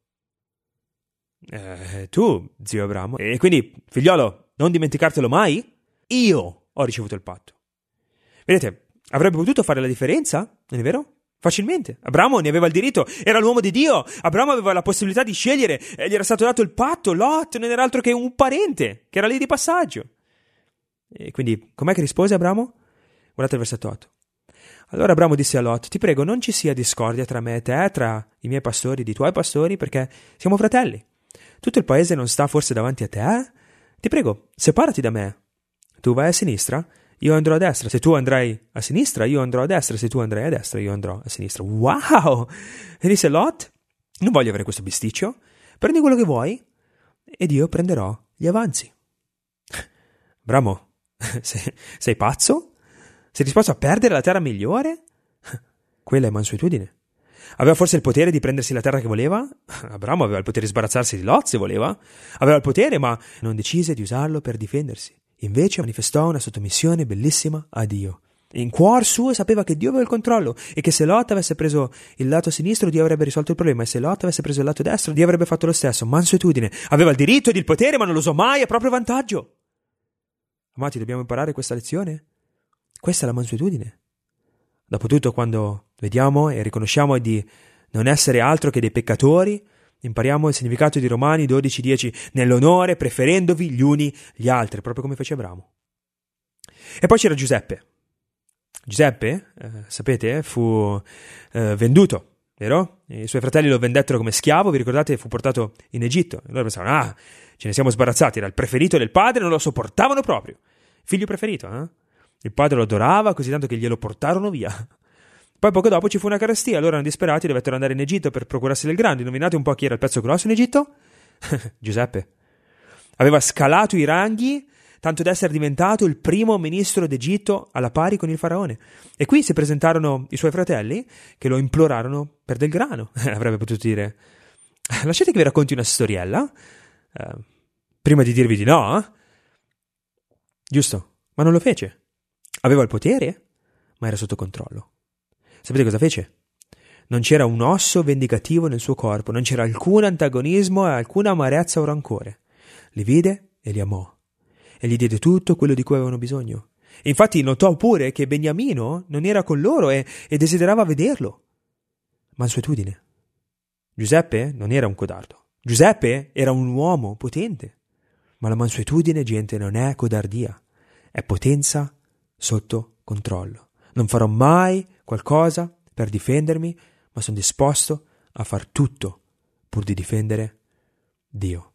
Eh, tu, zio Abramo. E quindi, figliolo, non dimenticartelo mai, io ho ricevuto il patto. Vedete, avrebbe potuto fare la differenza, non è vero? Facilmente. Abramo ne aveva il diritto, era l'uomo di Dio. Abramo aveva la possibilità di scegliere e gli era stato dato il patto. Lot non era altro che un parente che era lì di passaggio. E quindi, com'è che rispose Abramo? Guardate il versetto otto. Allora Abramo disse a Lot: ti prego, non ci sia discordia tra me e te, tra i miei pastori ed i tuoi pastori, perché siamo fratelli. Tutto il paese non sta forse davanti a te? Ti prego, separati da me. Tu vai a sinistra, io andrò a destra. Se tu andrai a sinistra, io andrò a destra. Se tu andrai a destra, io andrò a sinistra. Wow! E disse Lot: non voglio avere questo bisticcio. Prendi quello che vuoi ed io prenderò gli avanzi. Abramo, sei, sei pazzo? Sei disposto a perdere la terra migliore? Quella è mansuetudine. Aveva forse il potere di prendersi la terra che voleva? Abramo aveva il potere di sbarazzarsi di Lot se voleva. Aveva il potere, ma non decise di usarlo per difendersi. Invece manifestò una sottomissione bellissima a Dio. In cuor suo sapeva che Dio aveva il controllo e che se Lot avesse preso il lato sinistro, Dio avrebbe risolto il problema, e se Lot avesse preso il lato destro, Dio avrebbe fatto lo stesso. Mansuetudine. Aveva il diritto ed il potere, ma non lo usò mai a proprio vantaggio. Amati, dobbiamo imparare questa lezione? Questa è la mansuetudine. Dopotutto, quando vediamo e riconosciamo di non essere altro che dei peccatori, impariamo il significato di Romani dodici dieci, nell'onore preferendovi gli uni gli altri, proprio come fece Abramo. E poi c'era Giuseppe. Giuseppe, eh, sapete, fu eh, venduto, vero? I suoi fratelli lo vendettero come schiavo, vi ricordate? Fu portato in Egitto. E loro pensavano: ah, ce ne siamo sbarazzati, era il preferito del padre, non lo sopportavano proprio. Figlio preferito, eh? Il padre lo adorava così tanto che glielo portarono via. Poi poco dopo ci fu una carestia, loro erano disperati, dovettero andare in Egitto per procurarsi del grano. Indovinate un po' chi era il pezzo grosso in Egitto? Giuseppe. Aveva scalato i ranghi tanto da essere diventato il primo ministro d'Egitto alla pari con il faraone. E qui si presentarono i suoi fratelli che lo implorarono per del grano. Avrebbe potuto dire: lasciate che vi racconti una storiella, eh, prima di dirvi di no. Eh? Giusto, ma non lo fece. Aveva il potere, ma era sotto controllo. Sapete cosa fece? Non c'era un osso vendicativo nel suo corpo, non c'era alcun antagonismo e alcuna amarezza o rancore. Li vide e li amò, e gli diede tutto quello di cui avevano bisogno. E infatti notò pure che Beniamino non era con loro e, e desiderava vederlo. Mansuetudine. Giuseppe non era un codardo. Giuseppe era un uomo potente. Ma la mansuetudine, gente, non è codardia, è potenza sotto controllo. Non farò mai qualcosa per difendermi, ma sono disposto a far tutto pur di difendere Dio.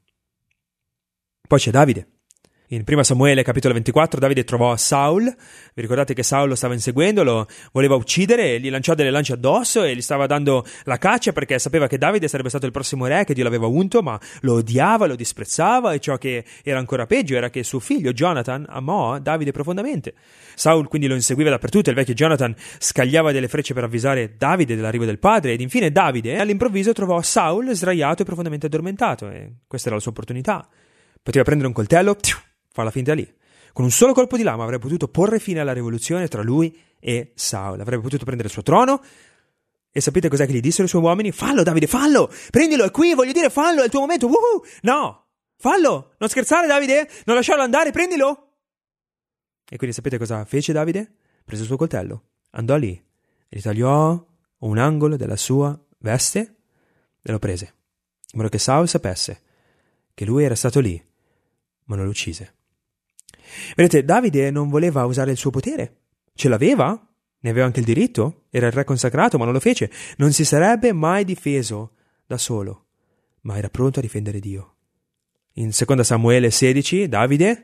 Poi c'è Davide. In primo Samuele capitolo ventiquattro Davide trovò Saul. Vi ricordate che Saul lo stava inseguendo, lo voleva uccidere e gli lanciò delle lance addosso e gli stava dando la caccia perché sapeva che Davide sarebbe stato il prossimo re che Dio l'aveva unto, ma lo odiava, lo disprezzava, e ciò che era ancora peggio era che suo figlio Jonathan amò Davide profondamente. Saul quindi lo inseguiva dappertutto, il vecchio Jonathan scagliava delle frecce per avvisare Davide dell'arrivo del padre, ed infine Davide all'improvviso trovò Saul sdraiato e profondamente addormentato, e questa era la sua opportunità. Poteva prendere un coltello, farla finta lì. Con un solo colpo di lama avrebbe potuto porre fine alla rivoluzione tra lui e Saul. Avrebbe potuto prendere il suo trono. E sapete cos'è che gli dissero i suoi uomini? Fallo, Davide, fallo! Prendilo, è qui, voglio dire, fallo, è il tuo momento. Woohoo! No! Fallo! Non scherzare, Davide! Non lasciarlo andare, prendilo! E quindi sapete cosa fece Davide? Prese il suo coltello, andò lì e gli tagliò un angolo della sua veste e lo prese. In modo che Saul sapesse che lui era stato lì, ma non lo uccise. Vedete, Davide non voleva usare il suo potere. Ce l'aveva, ne aveva anche il diritto, era il re consacrato, ma non lo fece. Non si sarebbe mai difeso da solo, ma era pronto a difendere Dio. In seconda Samuele sedici, Davide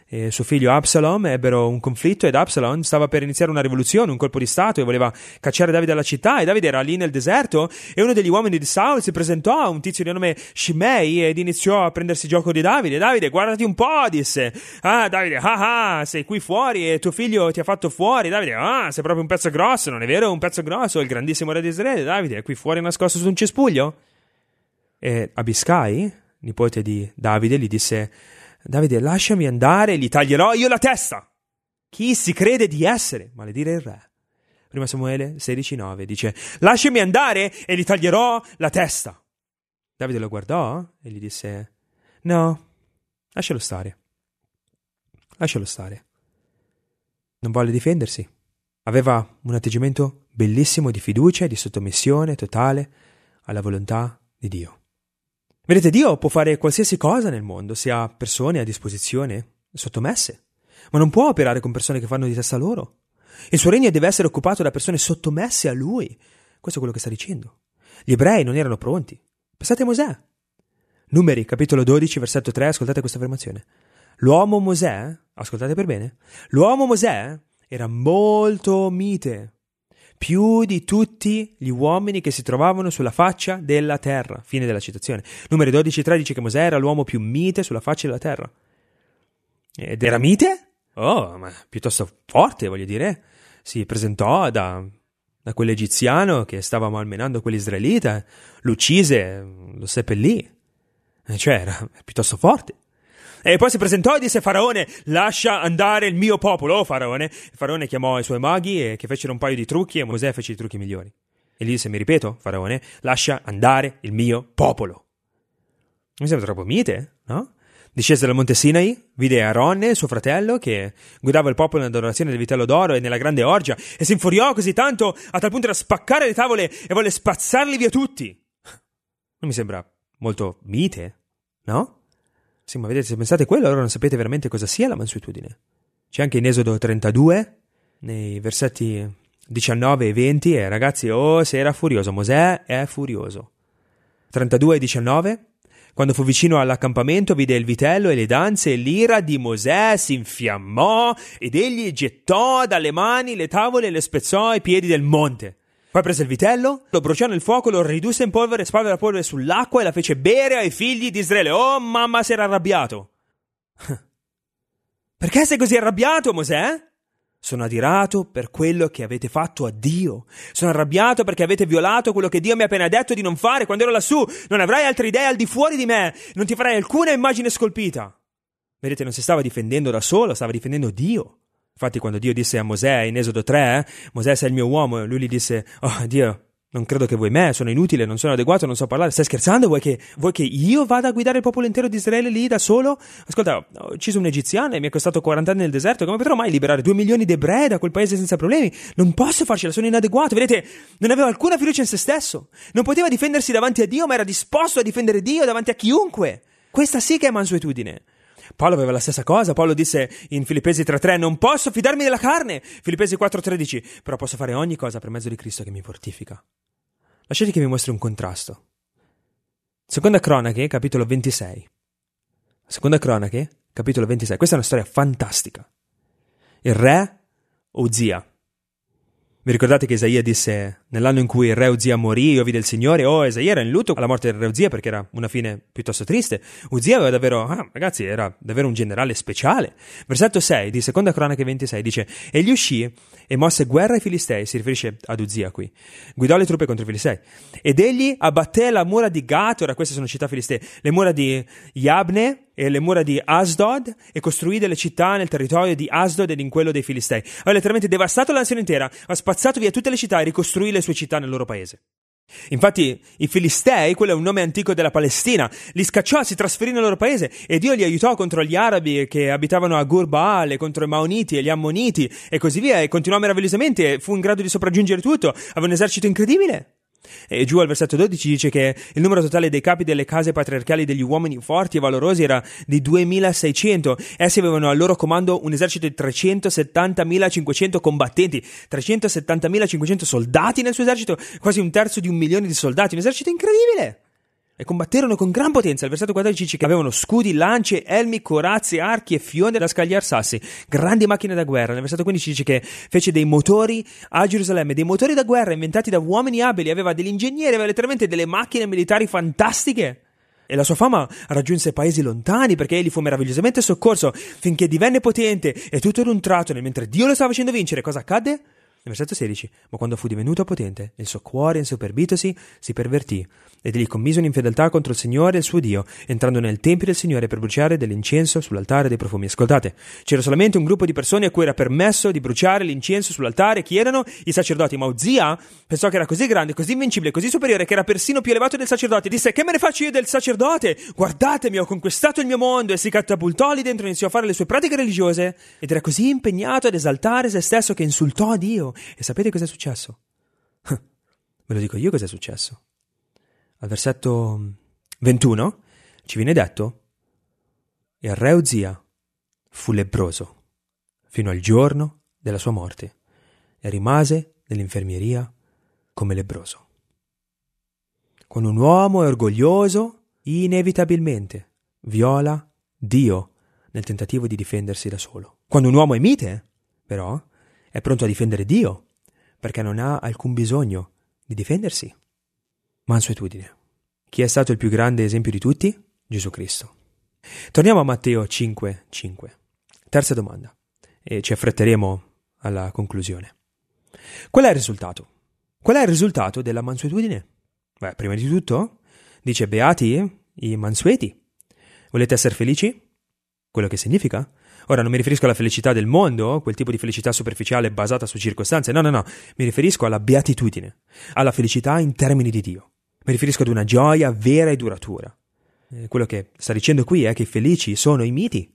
e suo figlio Absalom ebbero un conflitto ed Absalom stava per iniziare una rivoluzione, un colpo di stato, e voleva cacciare Davide dalla città, e Davide era lì nel deserto e uno degli uomini di Saul si presentò a un tizio di nome Shimei ed iniziò a prendersi gioco di Davide. Davide, guardati un po', disse. Ah, Davide, ah ah, sei qui fuori e tuo figlio ti ha fatto fuori. Davide, ah, sei proprio un pezzo grosso, non è vero? Un pezzo grosso, il grandissimo re di Israele. Davide, è qui fuori nascosto su un cespuglio? E Abiscai, nipote di Davide, gli disse: Davide, lasciami andare, gli taglierò io la testa. Chi si crede di essere? Maledire il re. Prima Samuele sedici nove dice: lasciami andare e gli taglierò la testa. Davide lo guardò e gli disse: no, lascialo stare. Lascialo stare. Non volle difendersi. Aveva un atteggiamento bellissimo di fiducia e di sottomissione totale alla volontà di Dio. Vedete, Dio può fare qualsiasi cosa nel mondo se ha persone a disposizione sottomesse, ma non può operare con persone che fanno di testa loro. Il suo regno deve essere occupato da persone sottomesse a lui. Questo è quello che sta dicendo. Gli ebrei non erano pronti. Pensate a Mosè. Numeri, capitolo dodici, versetto tre, ascoltate questa affermazione. L'uomo Mosè, ascoltate per bene, l'uomo Mosè era molto mite, più di tutti gli uomini che si trovavano sulla faccia della terra. Fine della citazione. Numeri dodici tre dice che Mosè era l'uomo più mite sulla faccia della terra. Ed era mite? Oh, ma piuttosto forte, voglio dire. Si presentò da, da quell'egiziano che stava malmenando quell'israelita, lo uccise, lo seppellì. Cioè, era piuttosto forte. E poi si presentò e disse: Faraone, lascia andare il mio popolo. Oh, Faraone. Il Faraone chiamò i suoi maghi e che fecero un paio di trucchi, e Mosè fece i trucchi migliori. E gli disse: mi ripeto, Faraone, lascia andare il mio popolo. Mi sembra troppo mite, no? Discese dal monte Sinai, vide Aaronne, suo fratello, che guidava il popolo nell'adorazione del vitello d'oro e nella grande orgia, e si infuriò così tanto a tal punto da spaccare le tavole e volle spazzarli via tutti. Non mi sembra molto mite, no? Sì, ma vedete, se pensate quello, allora non sapete veramente cosa sia la mansuetudine. C'è anche in Esodo trentadue, nei versetti diciannove e venti, e ragazzi, oh, se era furioso, Mosè è furioso. trentadue e diciannove, quando fu vicino all'accampamento vide il vitello e le danze, e l'ira di Mosè si infiammò, ed egli gettò dalle mani le tavole e le spezzò ai piedi del monte. Poi prese il vitello, lo bruciò nel fuoco, lo ridusse in polvere, sparve la polvere sull'acqua e la fece bere ai figli di Israele. Oh, mamma, si era arrabbiato. Perché sei così arrabbiato, Mosè? Sono adirato per quello che avete fatto a Dio. Sono arrabbiato perché avete violato quello che Dio mi ha appena detto di non fare quando ero lassù. Non avrai altre idee al di fuori di me. Non ti farai alcuna immagine scolpita. Vedete, non si stava difendendo da solo, stava difendendo Dio. Infatti quando Dio disse a Mosè in Esodo tre, eh, Mosè sei il mio uomo, lui gli disse: oh Dio, non credo che vuoi me, sono inutile, non sono adeguato, non so parlare. Stai scherzando? Vuoi che, vuoi che io vada a guidare il popolo intero di Israele lì da solo? Ascolta, ho ucciso un egiziano e mi è costato quaranta anni nel deserto, come potrò mai liberare due milioni di ebrei da quel paese senza problemi? Non posso farcela, sono inadeguato. Vedete, non aveva alcuna fiducia in se stesso, non poteva difendersi davanti a Dio, ma era disposto a difendere Dio davanti a chiunque. Questa sì che è mansuetudine. Paolo aveva la stessa cosa. Paolo disse in Filippesi tre tre: non posso fidarmi della carne. Filippesi quattro tredici: però posso fare ogni cosa per mezzo di Cristo che mi fortifica. Lasciate che vi mostri un contrasto. Seconda Cronache, capitolo ventisei. Seconda Cronache, capitolo ventisei. Questa è una storia fantastica. Il re Uzia. Vi ricordate che Isaia disse: nell'anno in cui il re Uzia morì, io vidi il Signore. Oh, Isaia era in lutto alla morte del re Uzia perché era una fine piuttosto triste. Uzia aveva davvero, ah, ragazzi, era davvero un generale speciale. Versetto sei di Seconda Cronache ventisei dice: egli uscì e mosse guerra ai Filistei. Si riferisce ad Uzia qui. Guidò le truppe contro i Filistei. Ed egli abbatté la mura di Gat, ora queste sono città filistee, le mura di Yabne e le mura di Asdod, e costruì delle città nel territorio di Asdod ed in quello dei Filistei. Aveva letteralmente devastato la nazione intera, ha spazzato via tutte le città e ricostruì le sue città nel loro paese. Infatti i Filistei, quello è un nome antico della Palestina, li scacciò, si trasferì nel loro paese e Dio li aiutò contro gli arabi che abitavano a Gur Baal, contro i Maoniti e gli Ammoniti e così via, e continuò meravigliosamente e fu in grado di sopraggiungere tutto. Aveva un esercito incredibile. E giù al versetto dodici dice che il numero totale dei capi delle case patriarcali degli uomini forti e valorosi era di duemilaseicento. Essi avevano al loro comando un esercito di trecentosettantamilacinquecento combattenti, trecentosettantamilacinquecento soldati nel suo esercito, quasi un terzo di un milione di soldati, un esercito incredibile. e combatterono con gran potenza. Il versetto quattordici dice che avevano scudi, lance, elmi, corazze, archi e fionde da scagliarsassi, grandi macchine da guerra. Nel versetto quindici dice che fece dei motori a Gerusalemme, dei motori da guerra inventati da uomini abili, aveva degli ingegneri, aveva letteralmente delle macchine militari fantastiche. E la sua fama raggiunse paesi lontani perché egli fu meravigliosamente soccorso finché divenne potente, e tutto ad un tratto, mentre Dio lo stava facendo vincere, cosa accadde? Nel versetto sedici, ma quando fu divenuto potente, il suo cuore, insuperbitosi, si pervertì, ed egli commise un'infedeltà contro il Signore, il suo Dio, entrando nel tempio del Signore per bruciare dell'incenso sull'altare dei profumi. Ascoltate, c'era solamente un gruppo di persone a cui era permesso di bruciare l'incenso sull'altare. Chi erano? I sacerdoti. Ma Uzia pensò che era così grande, così invincibile, così superiore, che era persino più elevato del sacerdote. Disse: che me ne faccio io del sacerdote? Guardatemi, ho conquistato il mio mondo. E si catapultò lì dentro e iniziò a fare le sue pratiche religiose, ed era così impegnato ad esaltare se stesso che insultò a Dio. E sapete cos'è successo? Ve lo dico io cos'è successo. Al versetto ventuno ci viene detto: e il re Uzia fu lebbroso fino al giorno della sua morte e rimase nell'infermieria come lebbroso. Quando un uomo è orgoglioso, inevitabilmente viola Dio nel tentativo di difendersi da solo. Quando un uomo è mite, però, è pronto a difendere Dio perché non ha alcun bisogno di difendersi. Mansuetudine. Chi è stato il più grande esempio di tutti? Gesù Cristo. Torniamo a Matteo cinque cinque. Terza domanda, e ci affretteremo alla conclusione. Qual è il risultato? Qual è il risultato della mansuetudine? Beh, prima di tutto, dice: beati i mansueti. Volete essere felici? Quello che significa? Ora, non mi riferisco alla felicità del mondo, quel tipo di felicità superficiale basata su circostanze. No, no, no. Mi riferisco alla beatitudine, alla felicità in termini di Dio. Mi riferisco ad una gioia vera e duratura. E quello che sta dicendo qui è che i felici sono i miti.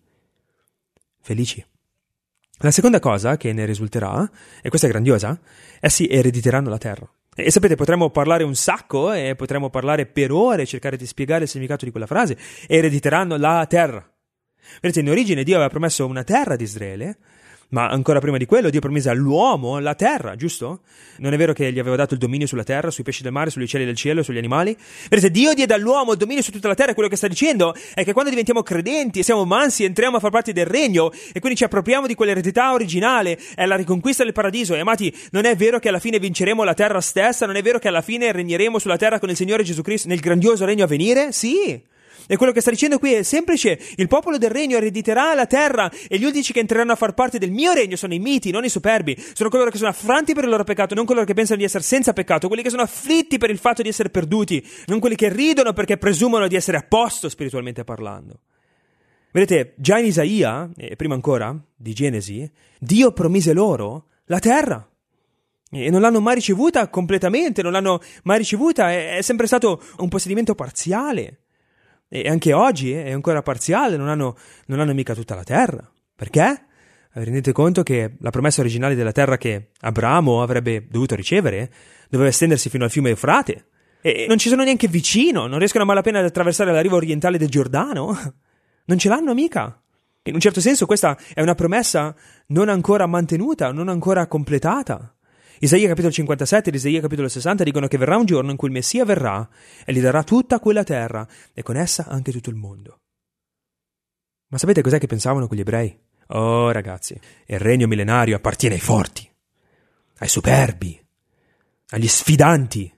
Felici. La seconda cosa che ne risulterà, e questa è grandiosa, essi erediteranno la terra. E sapete, potremmo parlare un sacco e potremmo parlare per ore e cercare di spiegare il significato di quella frase. Erediteranno la terra. Vedete, in origine Dio aveva promesso una terra ad Israele, ma ancora prima di quello Dio promise all'uomo la terra, giusto? Non è vero che gli aveva dato il dominio sulla terra, sui pesci del mare, sugli uccelli del cielo, sugli animali? Vedete, Dio diede all'uomo il dominio su tutta la terra, e quello che sta dicendo è che quando diventiamo credenti e siamo mansi, entriamo a far parte del regno e quindi ci appropriamo di quell'eredità originale, è la riconquista del paradiso. E amati, non è vero che alla fine vinceremo la terra stessa? Non è vero che alla fine regneremo sulla terra con il Signore Gesù Cristo nel grandioso regno a venire? Sì! E quello che sta dicendo qui è semplice: il popolo del regno erediterà la terra, e gli unici che entreranno a far parte del mio regno sono i miti, non i superbi. Sono coloro che sono affranti per il loro peccato, non coloro che pensano di essere senza peccato, quelli che sono afflitti per il fatto di essere perduti, non quelli che ridono perché presumono di essere a posto spiritualmente parlando. Vedete, già in Isaia, e prima ancora di Genesi, Dio promise loro la terra. E non l'hanno mai ricevuta completamente, non l'hanno mai ricevuta, è, è sempre stato un possedimento parziale. E anche oggi è ancora parziale, non hanno, non hanno mica tutta la terra. Perché? Vi rendete conto che la promessa originale della terra che Abramo avrebbe dovuto ricevere doveva estendersi fino al fiume Eufrate? E non ci sono neanche vicino, non riescono a malapena ad attraversare la riva orientale del Giordano? Non ce l'hanno mica. In un certo senso questa è una promessa non ancora mantenuta, non ancora completata. Isaia capitolo cinquantasette ed Isaia capitolo sessanta dicono che verrà un giorno in cui il Messia verrà e gli darà tutta quella terra e con essa anche tutto il mondo. Ma sapete cos'è che pensavano quegli ebrei? Oh ragazzi, il regno millenario appartiene ai forti, ai superbi, agli sfidanti,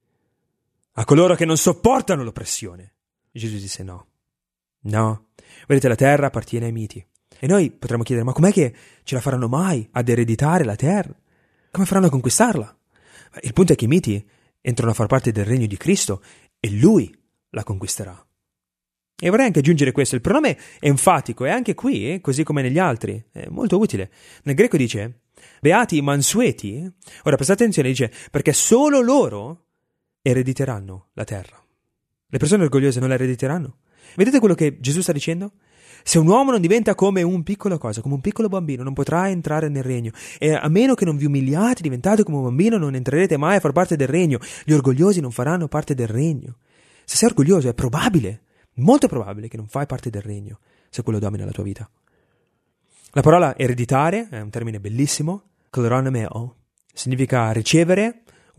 a coloro che non sopportano l'oppressione. Gesù disse no, no, vedete, la terra appartiene ai miti. E noi potremmo chiedere: ma com'è che ce la faranno mai ad ereditare la terra? Come faranno a conquistarla? Il punto è che i miti entrano a far parte del regno di Cristo e Lui la conquisterà. E vorrei anche aggiungere questo: il pronome è enfatico, e anche qui, eh, così come negli altri, è molto utile. Nel greco dice beati i mansueti. Ora prestate attenzione, dice perché solo loro erediteranno la terra. Le persone orgogliose non la erediteranno. Vedete quello che Gesù sta dicendo? Se un uomo non diventa come un piccolo cosa, come un piccolo bambino, non potrà entrare nel regno. E a meno che non vi umiliate, diventate come un bambino, non entrerete mai a far parte del regno. Gli orgogliosi non faranno parte del regno. Se sei orgoglioso è probabile, molto probabile, che non fai parte del regno, se quello domina la tua vita. La parola ereditare è un termine bellissimo, kleronomeo, significa ricevere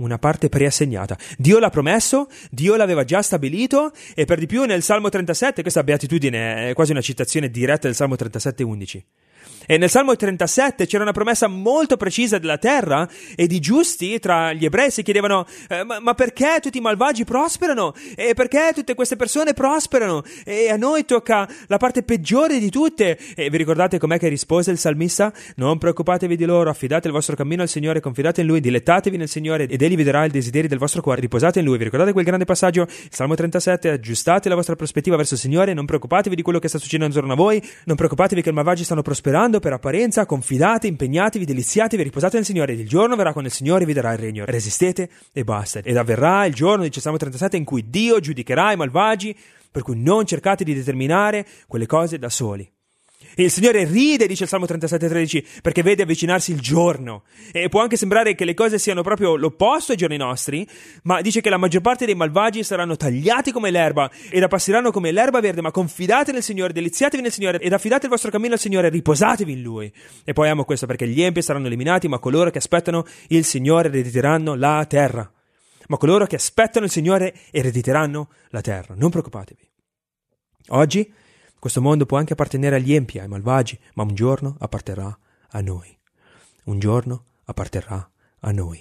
una parte preassegnata. Dio l'ha promesso, Dio l'aveva già stabilito, e per di più nel Salmo trentasette, questa beatitudine è quasi una citazione diretta del Salmo trentasette undici. E nel Salmo trentasette c'era una promessa molto precisa della terra, e di giusti tra gli ebrei si chiedevano eh, ma, ma perché tutti i malvagi prosperano? E perché tutte queste persone prosperano? E a noi tocca la parte peggiore di tutte. E vi ricordate com'è che rispose il salmista? Non preoccupatevi di loro, affidate il vostro cammino al Signore, confidate in Lui, dilettatevi nel Signore ed Egli vi darà il desiderio del vostro cuore, riposate in Lui. Vi ricordate quel grande passaggio? Il Salmo trentasette: aggiustate la vostra prospettiva verso il Signore, non preoccupatevi di quello che sta succedendo intorno a voi, non preoccupatevi che i malvagi stanno prosperando per apparenza, confidate, impegnatevi, deliziatevi, riposate nel Signore ed il giorno verrà quando il Signore vi darà il regno. Resistete e basta. Ed avverrà il giorno, dice Salmo trentasette, in cui Dio giudicherà i malvagi, per cui non cercate di determinare quelle cose da soli. E il Signore ride, dice il Salmo trentasette tredici, perché vede avvicinarsi il giorno. E può anche sembrare che le cose siano proprio l'opposto ai giorni nostri, ma dice che la maggior parte dei malvagi saranno tagliati come l'erba ed appasseranno come l'erba verde. Ma confidate nel Signore, deliziatevi nel Signore ed affidate il vostro cammino al Signore, riposatevi in Lui. E poi amo questo, perché gli empi saranno eliminati, ma coloro che aspettano il Signore erediteranno la terra. Ma coloro che aspettano il Signore erediteranno la terra. Non preoccupatevi. Oggi questo mondo può anche appartenere agli empi, ai malvagi, ma un giorno apparterrà a noi. Un giorno apparterrà a noi.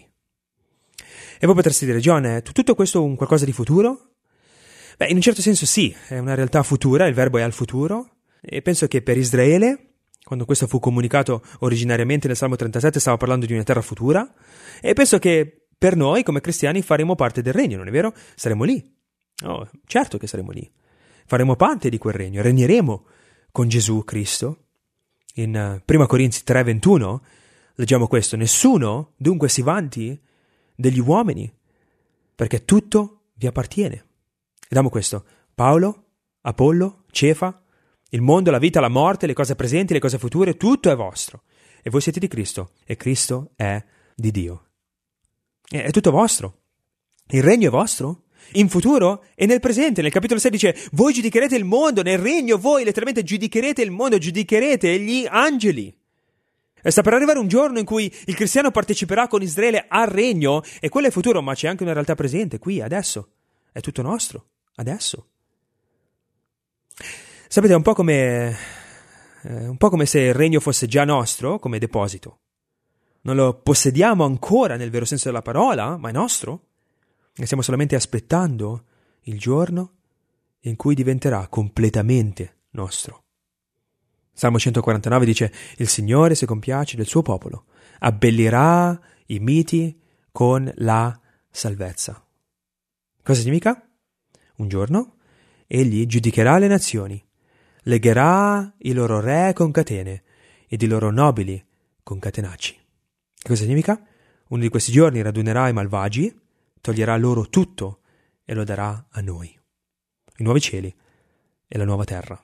E voi potreste dire: John, è tutto questo un qualcosa di futuro? Beh, in un certo senso sì, è una realtà futura, il verbo è al futuro, e penso che per Israele, quando questo fu comunicato originariamente nel Salmo trentasette, stava parlando di una terra futura, e penso che per noi come cristiani faremo parte del regno, non è vero? Saremo lì. Oh, certo che saremo lì. Faremo parte di quel regno, regneremo con Gesù Cristo. In prima Corinzi tre ventuno leggiamo questo: nessuno dunque si vanti degli uomini, perché tutto vi appartiene. Ed amo questo: Paolo, Apollo, Cefa, il mondo, la vita, la morte, le cose presenti, le cose future, tutto è vostro. E voi siete di Cristo, e Cristo è di Dio. È, è tutto vostro. Il regno è vostro. In futuro e nel presente. Nel capitolo sei dice: voi giudicherete il mondo, nel regno voi letteralmente giudicherete il mondo, giudicherete gli angeli. E sta per arrivare un giorno in cui il cristiano parteciperà con Israele al regno, e quello è futuro, ma c'è anche una realtà presente, qui, adesso. È tutto nostro, adesso. Sapete, è un po' come eh, un po' come se il regno fosse già nostro, come deposito. Non lo possediamo ancora nel vero senso della parola, ma è nostro. E stiamo solamente aspettando il giorno in cui diventerà completamente nostro. Salmo centoquarantanove dice: il Signore si compiace del suo popolo, abbellirà i miti con la salvezza. Cosa significa? Un giorno egli giudicherà le nazioni, legherà i loro re con catene ed i loro nobili con catenacci. Cosa significa? Uno di questi giorni radunerà i malvagi, toglierà loro tutto e lo darà a noi, i nuovi cieli e la nuova terra.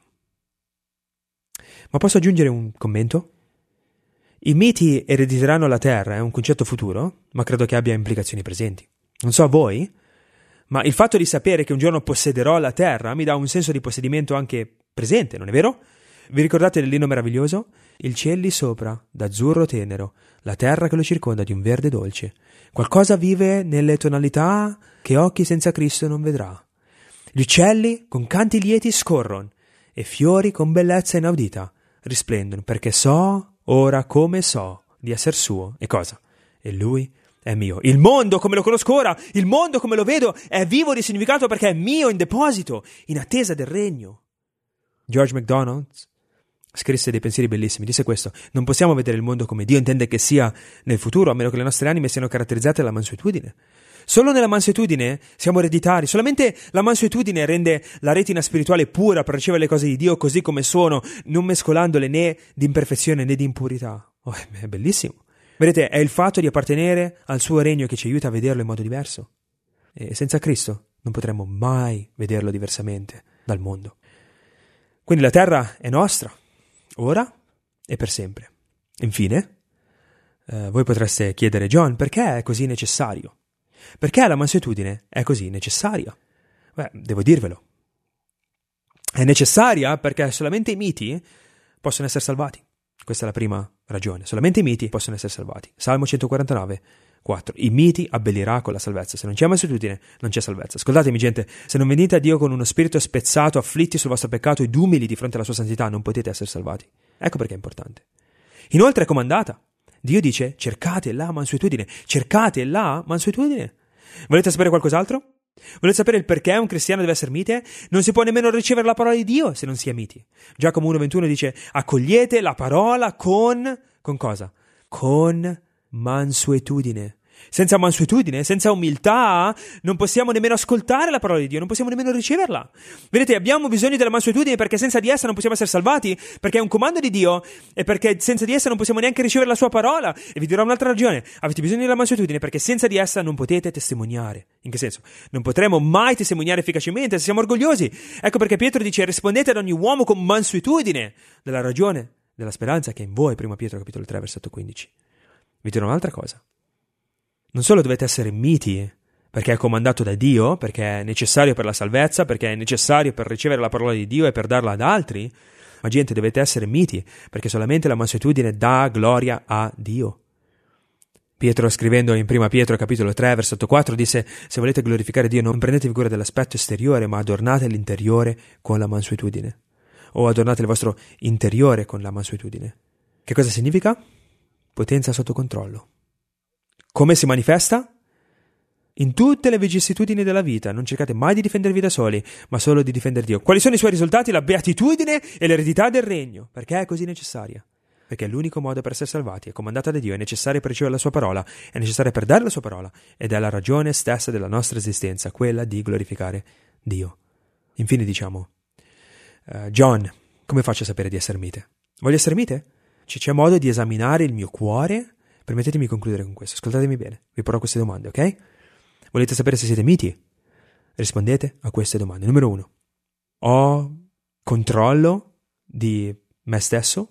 Ma posso aggiungere un commento? I miti erediteranno la terra è un concetto futuro, ma credo che abbia implicazioni presenti. Non so a voi, ma il fatto di sapere che un giorno possederò la terra mi dà un senso di possedimento anche presente, non è vero? Vi ricordate dell'inno meraviglioso? Il ciel lì sopra, d'azzurro tenero, la terra che lo circonda di un verde dolce. Qualcosa vive nelle tonalità che occhi senza Cristo non vedrà. Gli uccelli con canti lieti scorrono, e fiori con bellezza inaudita risplendono, perché so, ora come so, di esser suo. E cosa? E lui è mio. Il mondo come lo conosco ora, il mondo come lo vedo, è vivo di significato perché è mio in deposito, in attesa del regno. George MacDonald scrisse dei pensieri bellissimi, disse questo: non possiamo vedere il mondo come Dio intende che sia nel futuro, a meno che le nostre anime siano caratterizzate dalla mansuetudine. Solo nella mansuetudine siamo ereditari, solamente la mansuetudine rende la retina spirituale pura per ricevere le cose di Dio così come sono, non mescolandole né di imperfezione né di impurità. Oh, è bellissimo. Vedete, è il fatto di appartenere al suo regno che ci aiuta a vederlo in modo diverso. E senza Cristo non potremmo mai vederlo diversamente dal mondo. Quindi la terra è nostra, ora e per sempre. Infine, eh, voi potreste chiedere: John, perché è così necessario? Perché la mansuetudine è così necessaria? Beh, devo dirvelo. È necessaria perché solamente i miti possono essere salvati. Questa è la prima ragione. Solamente i miti possono essere salvati. Salmo centoquarantanove, quattro. I miti abbellirà con la salvezza. Se non c'è mansuetudine, non c'è salvezza. Ascoltatemi, gente, se non venite a Dio con uno spirito spezzato, afflitti sul vostro peccato ed umili di fronte alla sua santità, non potete essere salvati. Ecco perché è importante. Inoltre è comandata. Dio dice: cercate la mansuetudine, cercate la mansuetudine. Volete sapere qualcos'altro? Volete sapere il perché un cristiano deve essere mite? Non si può nemmeno ricevere la parola di Dio se non si è miti. Giacomo uno ventuno dice: accogliete la parola con... con cosa? Con mansuetudine. Senza mansuetudine, senza umiltà, non possiamo nemmeno ascoltare la parola di Dio, non possiamo nemmeno riceverla. Vedete, abbiamo bisogno della mansuetudine perché senza di essa non possiamo essere salvati, perché è un comando di Dio e perché senza di essa non possiamo neanche ricevere la sua parola. E vi dirò un'altra ragione: avete bisogno della mansuetudine perché senza di essa non potete testimoniare. In che senso? Non potremo mai testimoniare efficacemente se siamo orgogliosi. Ecco perché Pietro dice: rispondete ad ogni uomo con mansuetudine, della ragione, della speranza che è in voi. Prima Pietro capitolo tre versetto quindici. Vi dirò un'altra cosa: non solo dovete essere miti perché è comandato da Dio, perché è necessario per la salvezza, perché è necessario per ricevere la parola di Dio e per darla ad altri, ma gente, dovete essere miti perché solamente la mansuetudine dà gloria a Dio. Pietro, scrivendo in prima Pietro capitolo tre versetto quattro, disse: se volete glorificare Dio non prendetevi cura dell'aspetto esteriore, ma adornate l'interiore con la mansuetudine, o adornate il vostro interiore con la mansuetudine. Che cosa significa? Potenza sotto controllo. Come si manifesta? In tutte le vicissitudini della vita. Non cercate mai di difendervi da soli, ma solo di difendere Dio. Quali sono i suoi risultati? La beatitudine e l'eredità del regno. Perché è così necessaria? Perché è l'unico modo per essere salvati, è comandata da Dio, è necessaria per ricevere la sua parola, è necessaria per dare la sua parola, ed è la ragione stessa della nostra esistenza, quella di glorificare Dio. Infine diciamo, uh, John, come faccio a sapere di essere mite? Voglio essere mite? C- c'è modo di esaminare il mio cuore? Permettetemi di concludere con questo, ascoltatemi bene, vi porrò queste domande, ok? Volete sapere se siete miti? Rispondete a queste domande. Numero uno, ho controllo di me stesso?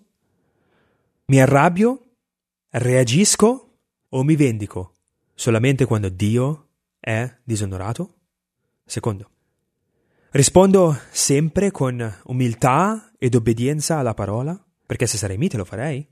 Mi arrabbio? Reagisco? O mi vendico solamente quando Dio è disonorato? Secondo, rispondo sempre con umiltà ed obbedienza alla parola? Perché se sarei mite lo farei.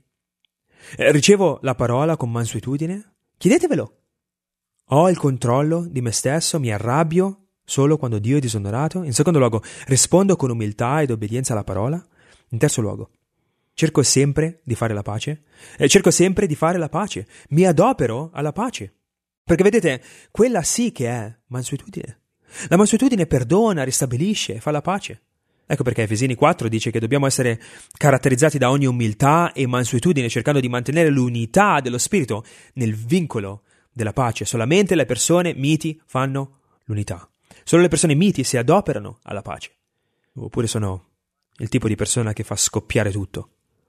Ricevo la parola con mansuetudine? Chiedetevelo. Ho il controllo di me stesso? Mi arrabbio solo quando Dio è disonorato? In secondo luogo, rispondo con umiltà ed obbedienza alla parola? In terzo luogo, cerco sempre di fare la pace? Eh, cerco sempre di fare la pace. Mi adopero alla pace. Perché vedete, quella sì che è mansuetudine. La mansuetudine perdona, ristabilisce, fa la pace. Ecco perché Efesini quattro dice che dobbiamo essere caratterizzati da ogni umiltà e mansuetudine, cercando di mantenere l'unità dello spirito nel vincolo della pace. Solamente le persone miti fanno l'unità. Solo le persone miti si adoperano alla pace. Oppure sono il tipo di persona che fa scoppiare tutto.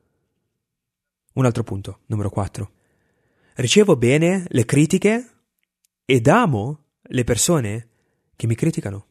Un altro punto, numero quattro. Ricevo bene le critiche ed amo le persone che mi criticano.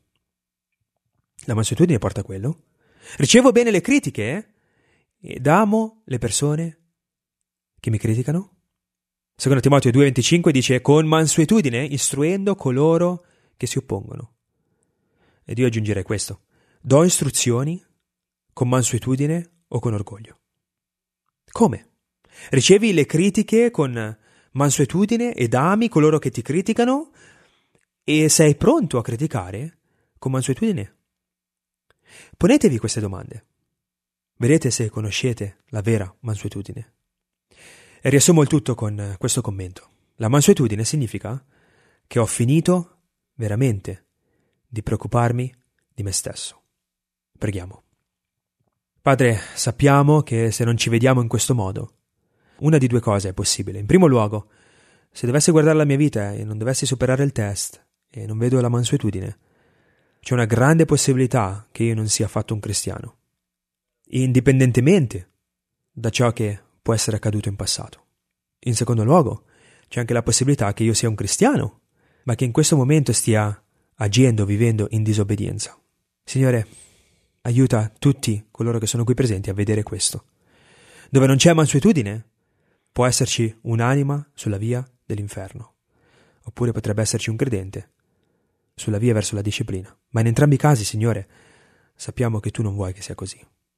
La mansuetudine porta a quello. Ricevo bene le critiche ed amo le persone che mi criticano. Secondo Timoteo due venticinque dice: con mansuetudine istruendo coloro che si oppongono. Ed io aggiungerei questo: do istruzioni con mansuetudine o con orgoglio. Come? Ricevi le critiche con mansuetudine ed ami coloro che ti criticano e sei pronto a criticare con mansuetudine? Ponetevi queste domande. Vedete se conoscete la vera mansuetudine. E riassumo il tutto con questo commento. La mansuetudine significa che ho finito veramente di preoccuparmi di me stesso. Preghiamo. Padre, sappiamo che se non ci vediamo in questo modo, una di due cose è possibile. In primo luogo, se dovessi guardare la mia vita e non dovessi superare il test e non vedo la mansuetudine, c'è una grande possibilità che io non sia affatto un cristiano, indipendentemente da ciò che può essere accaduto in passato. In secondo luogo, c'è anche la possibilità che io sia un cristiano, ma che in questo momento stia agendo, vivendo in disobbedienza. Signore, aiuta tutti coloro che sono qui presenti a vedere questo. Dove non c'è mansuetudine, può esserci un'anima sulla via dell'inferno, oppure potrebbe esserci un credente sulla via verso la disciplina. Ma in entrambi i casi, Signore, sappiamo che Tu non vuoi che sia così.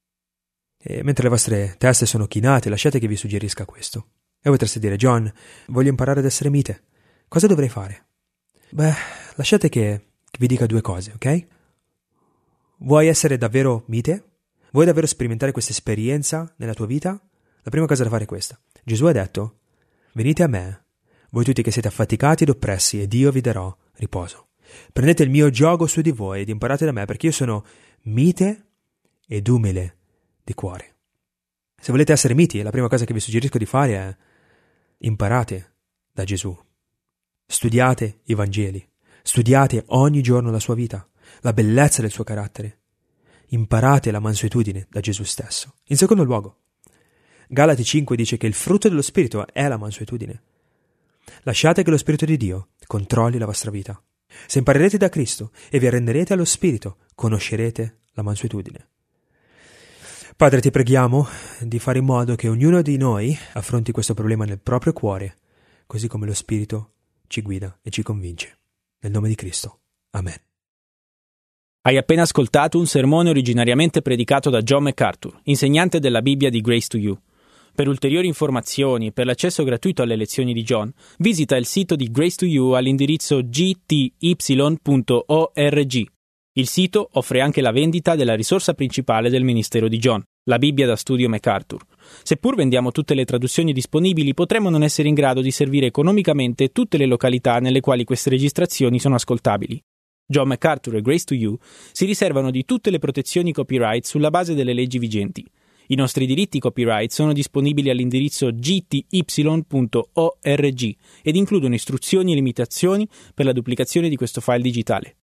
E mentre le vostre teste sono chinate, lasciate che vi suggerisca questo. E potreste dire: John, voglio imparare ad essere mite. Cosa dovrei fare? Beh, lasciate che, che vi dica due cose, ok? Vuoi essere davvero mite? Vuoi davvero sperimentare questa esperienza nella tua vita? La prima cosa da fare è questa. Gesù ha detto: venite a me, voi tutti che siete affaticati ed oppressi, ed io vi darò riposo. Prendete il mio giogo su di voi ed imparate da me, perché io sono mite ed umile di cuore. Se volete essere miti, la prima cosa che vi suggerisco di fare è imparate da Gesù. Studiate i Vangeli. Studiate ogni giorno la sua vita, la bellezza del suo carattere. Imparate la mansuetudine da Gesù stesso. In secondo luogo, Galati cinque dice che il frutto dello Spirito è la mansuetudine. Lasciate che lo Spirito di Dio controlli la vostra vita. Se imparerete da Cristo e vi arrenderete allo Spirito, conoscerete la mansuetudine. Padre, ti preghiamo di fare in modo che ognuno di noi affronti questo problema nel proprio cuore, così come lo Spirito ci guida e ci convince. Nel nome di Cristo. Amen. Hai appena ascoltato un sermone originariamente predicato da John MacArthur, insegnante della Bibbia di Grace to You. Per ulteriori informazioni e per l'accesso gratuito alle lezioni di John, visita il sito di Grace to You all'indirizzo g t y punto org. Il sito offre anche la vendita della risorsa principale del ministero di John, la Bibbia da studio MacArthur. Seppur vendiamo tutte le traduzioni disponibili, potremmo non essere in grado di servire economicamente tutte le località nelle quali queste registrazioni sono ascoltabili. John MacArthur e Grace to You si riservano di tutte le protezioni copyright sulla base delle leggi vigenti. I nostri diritti copyright sono disponibili all'indirizzo g t y punto org ed includono istruzioni e limitazioni per la duplicazione di questo file digitale.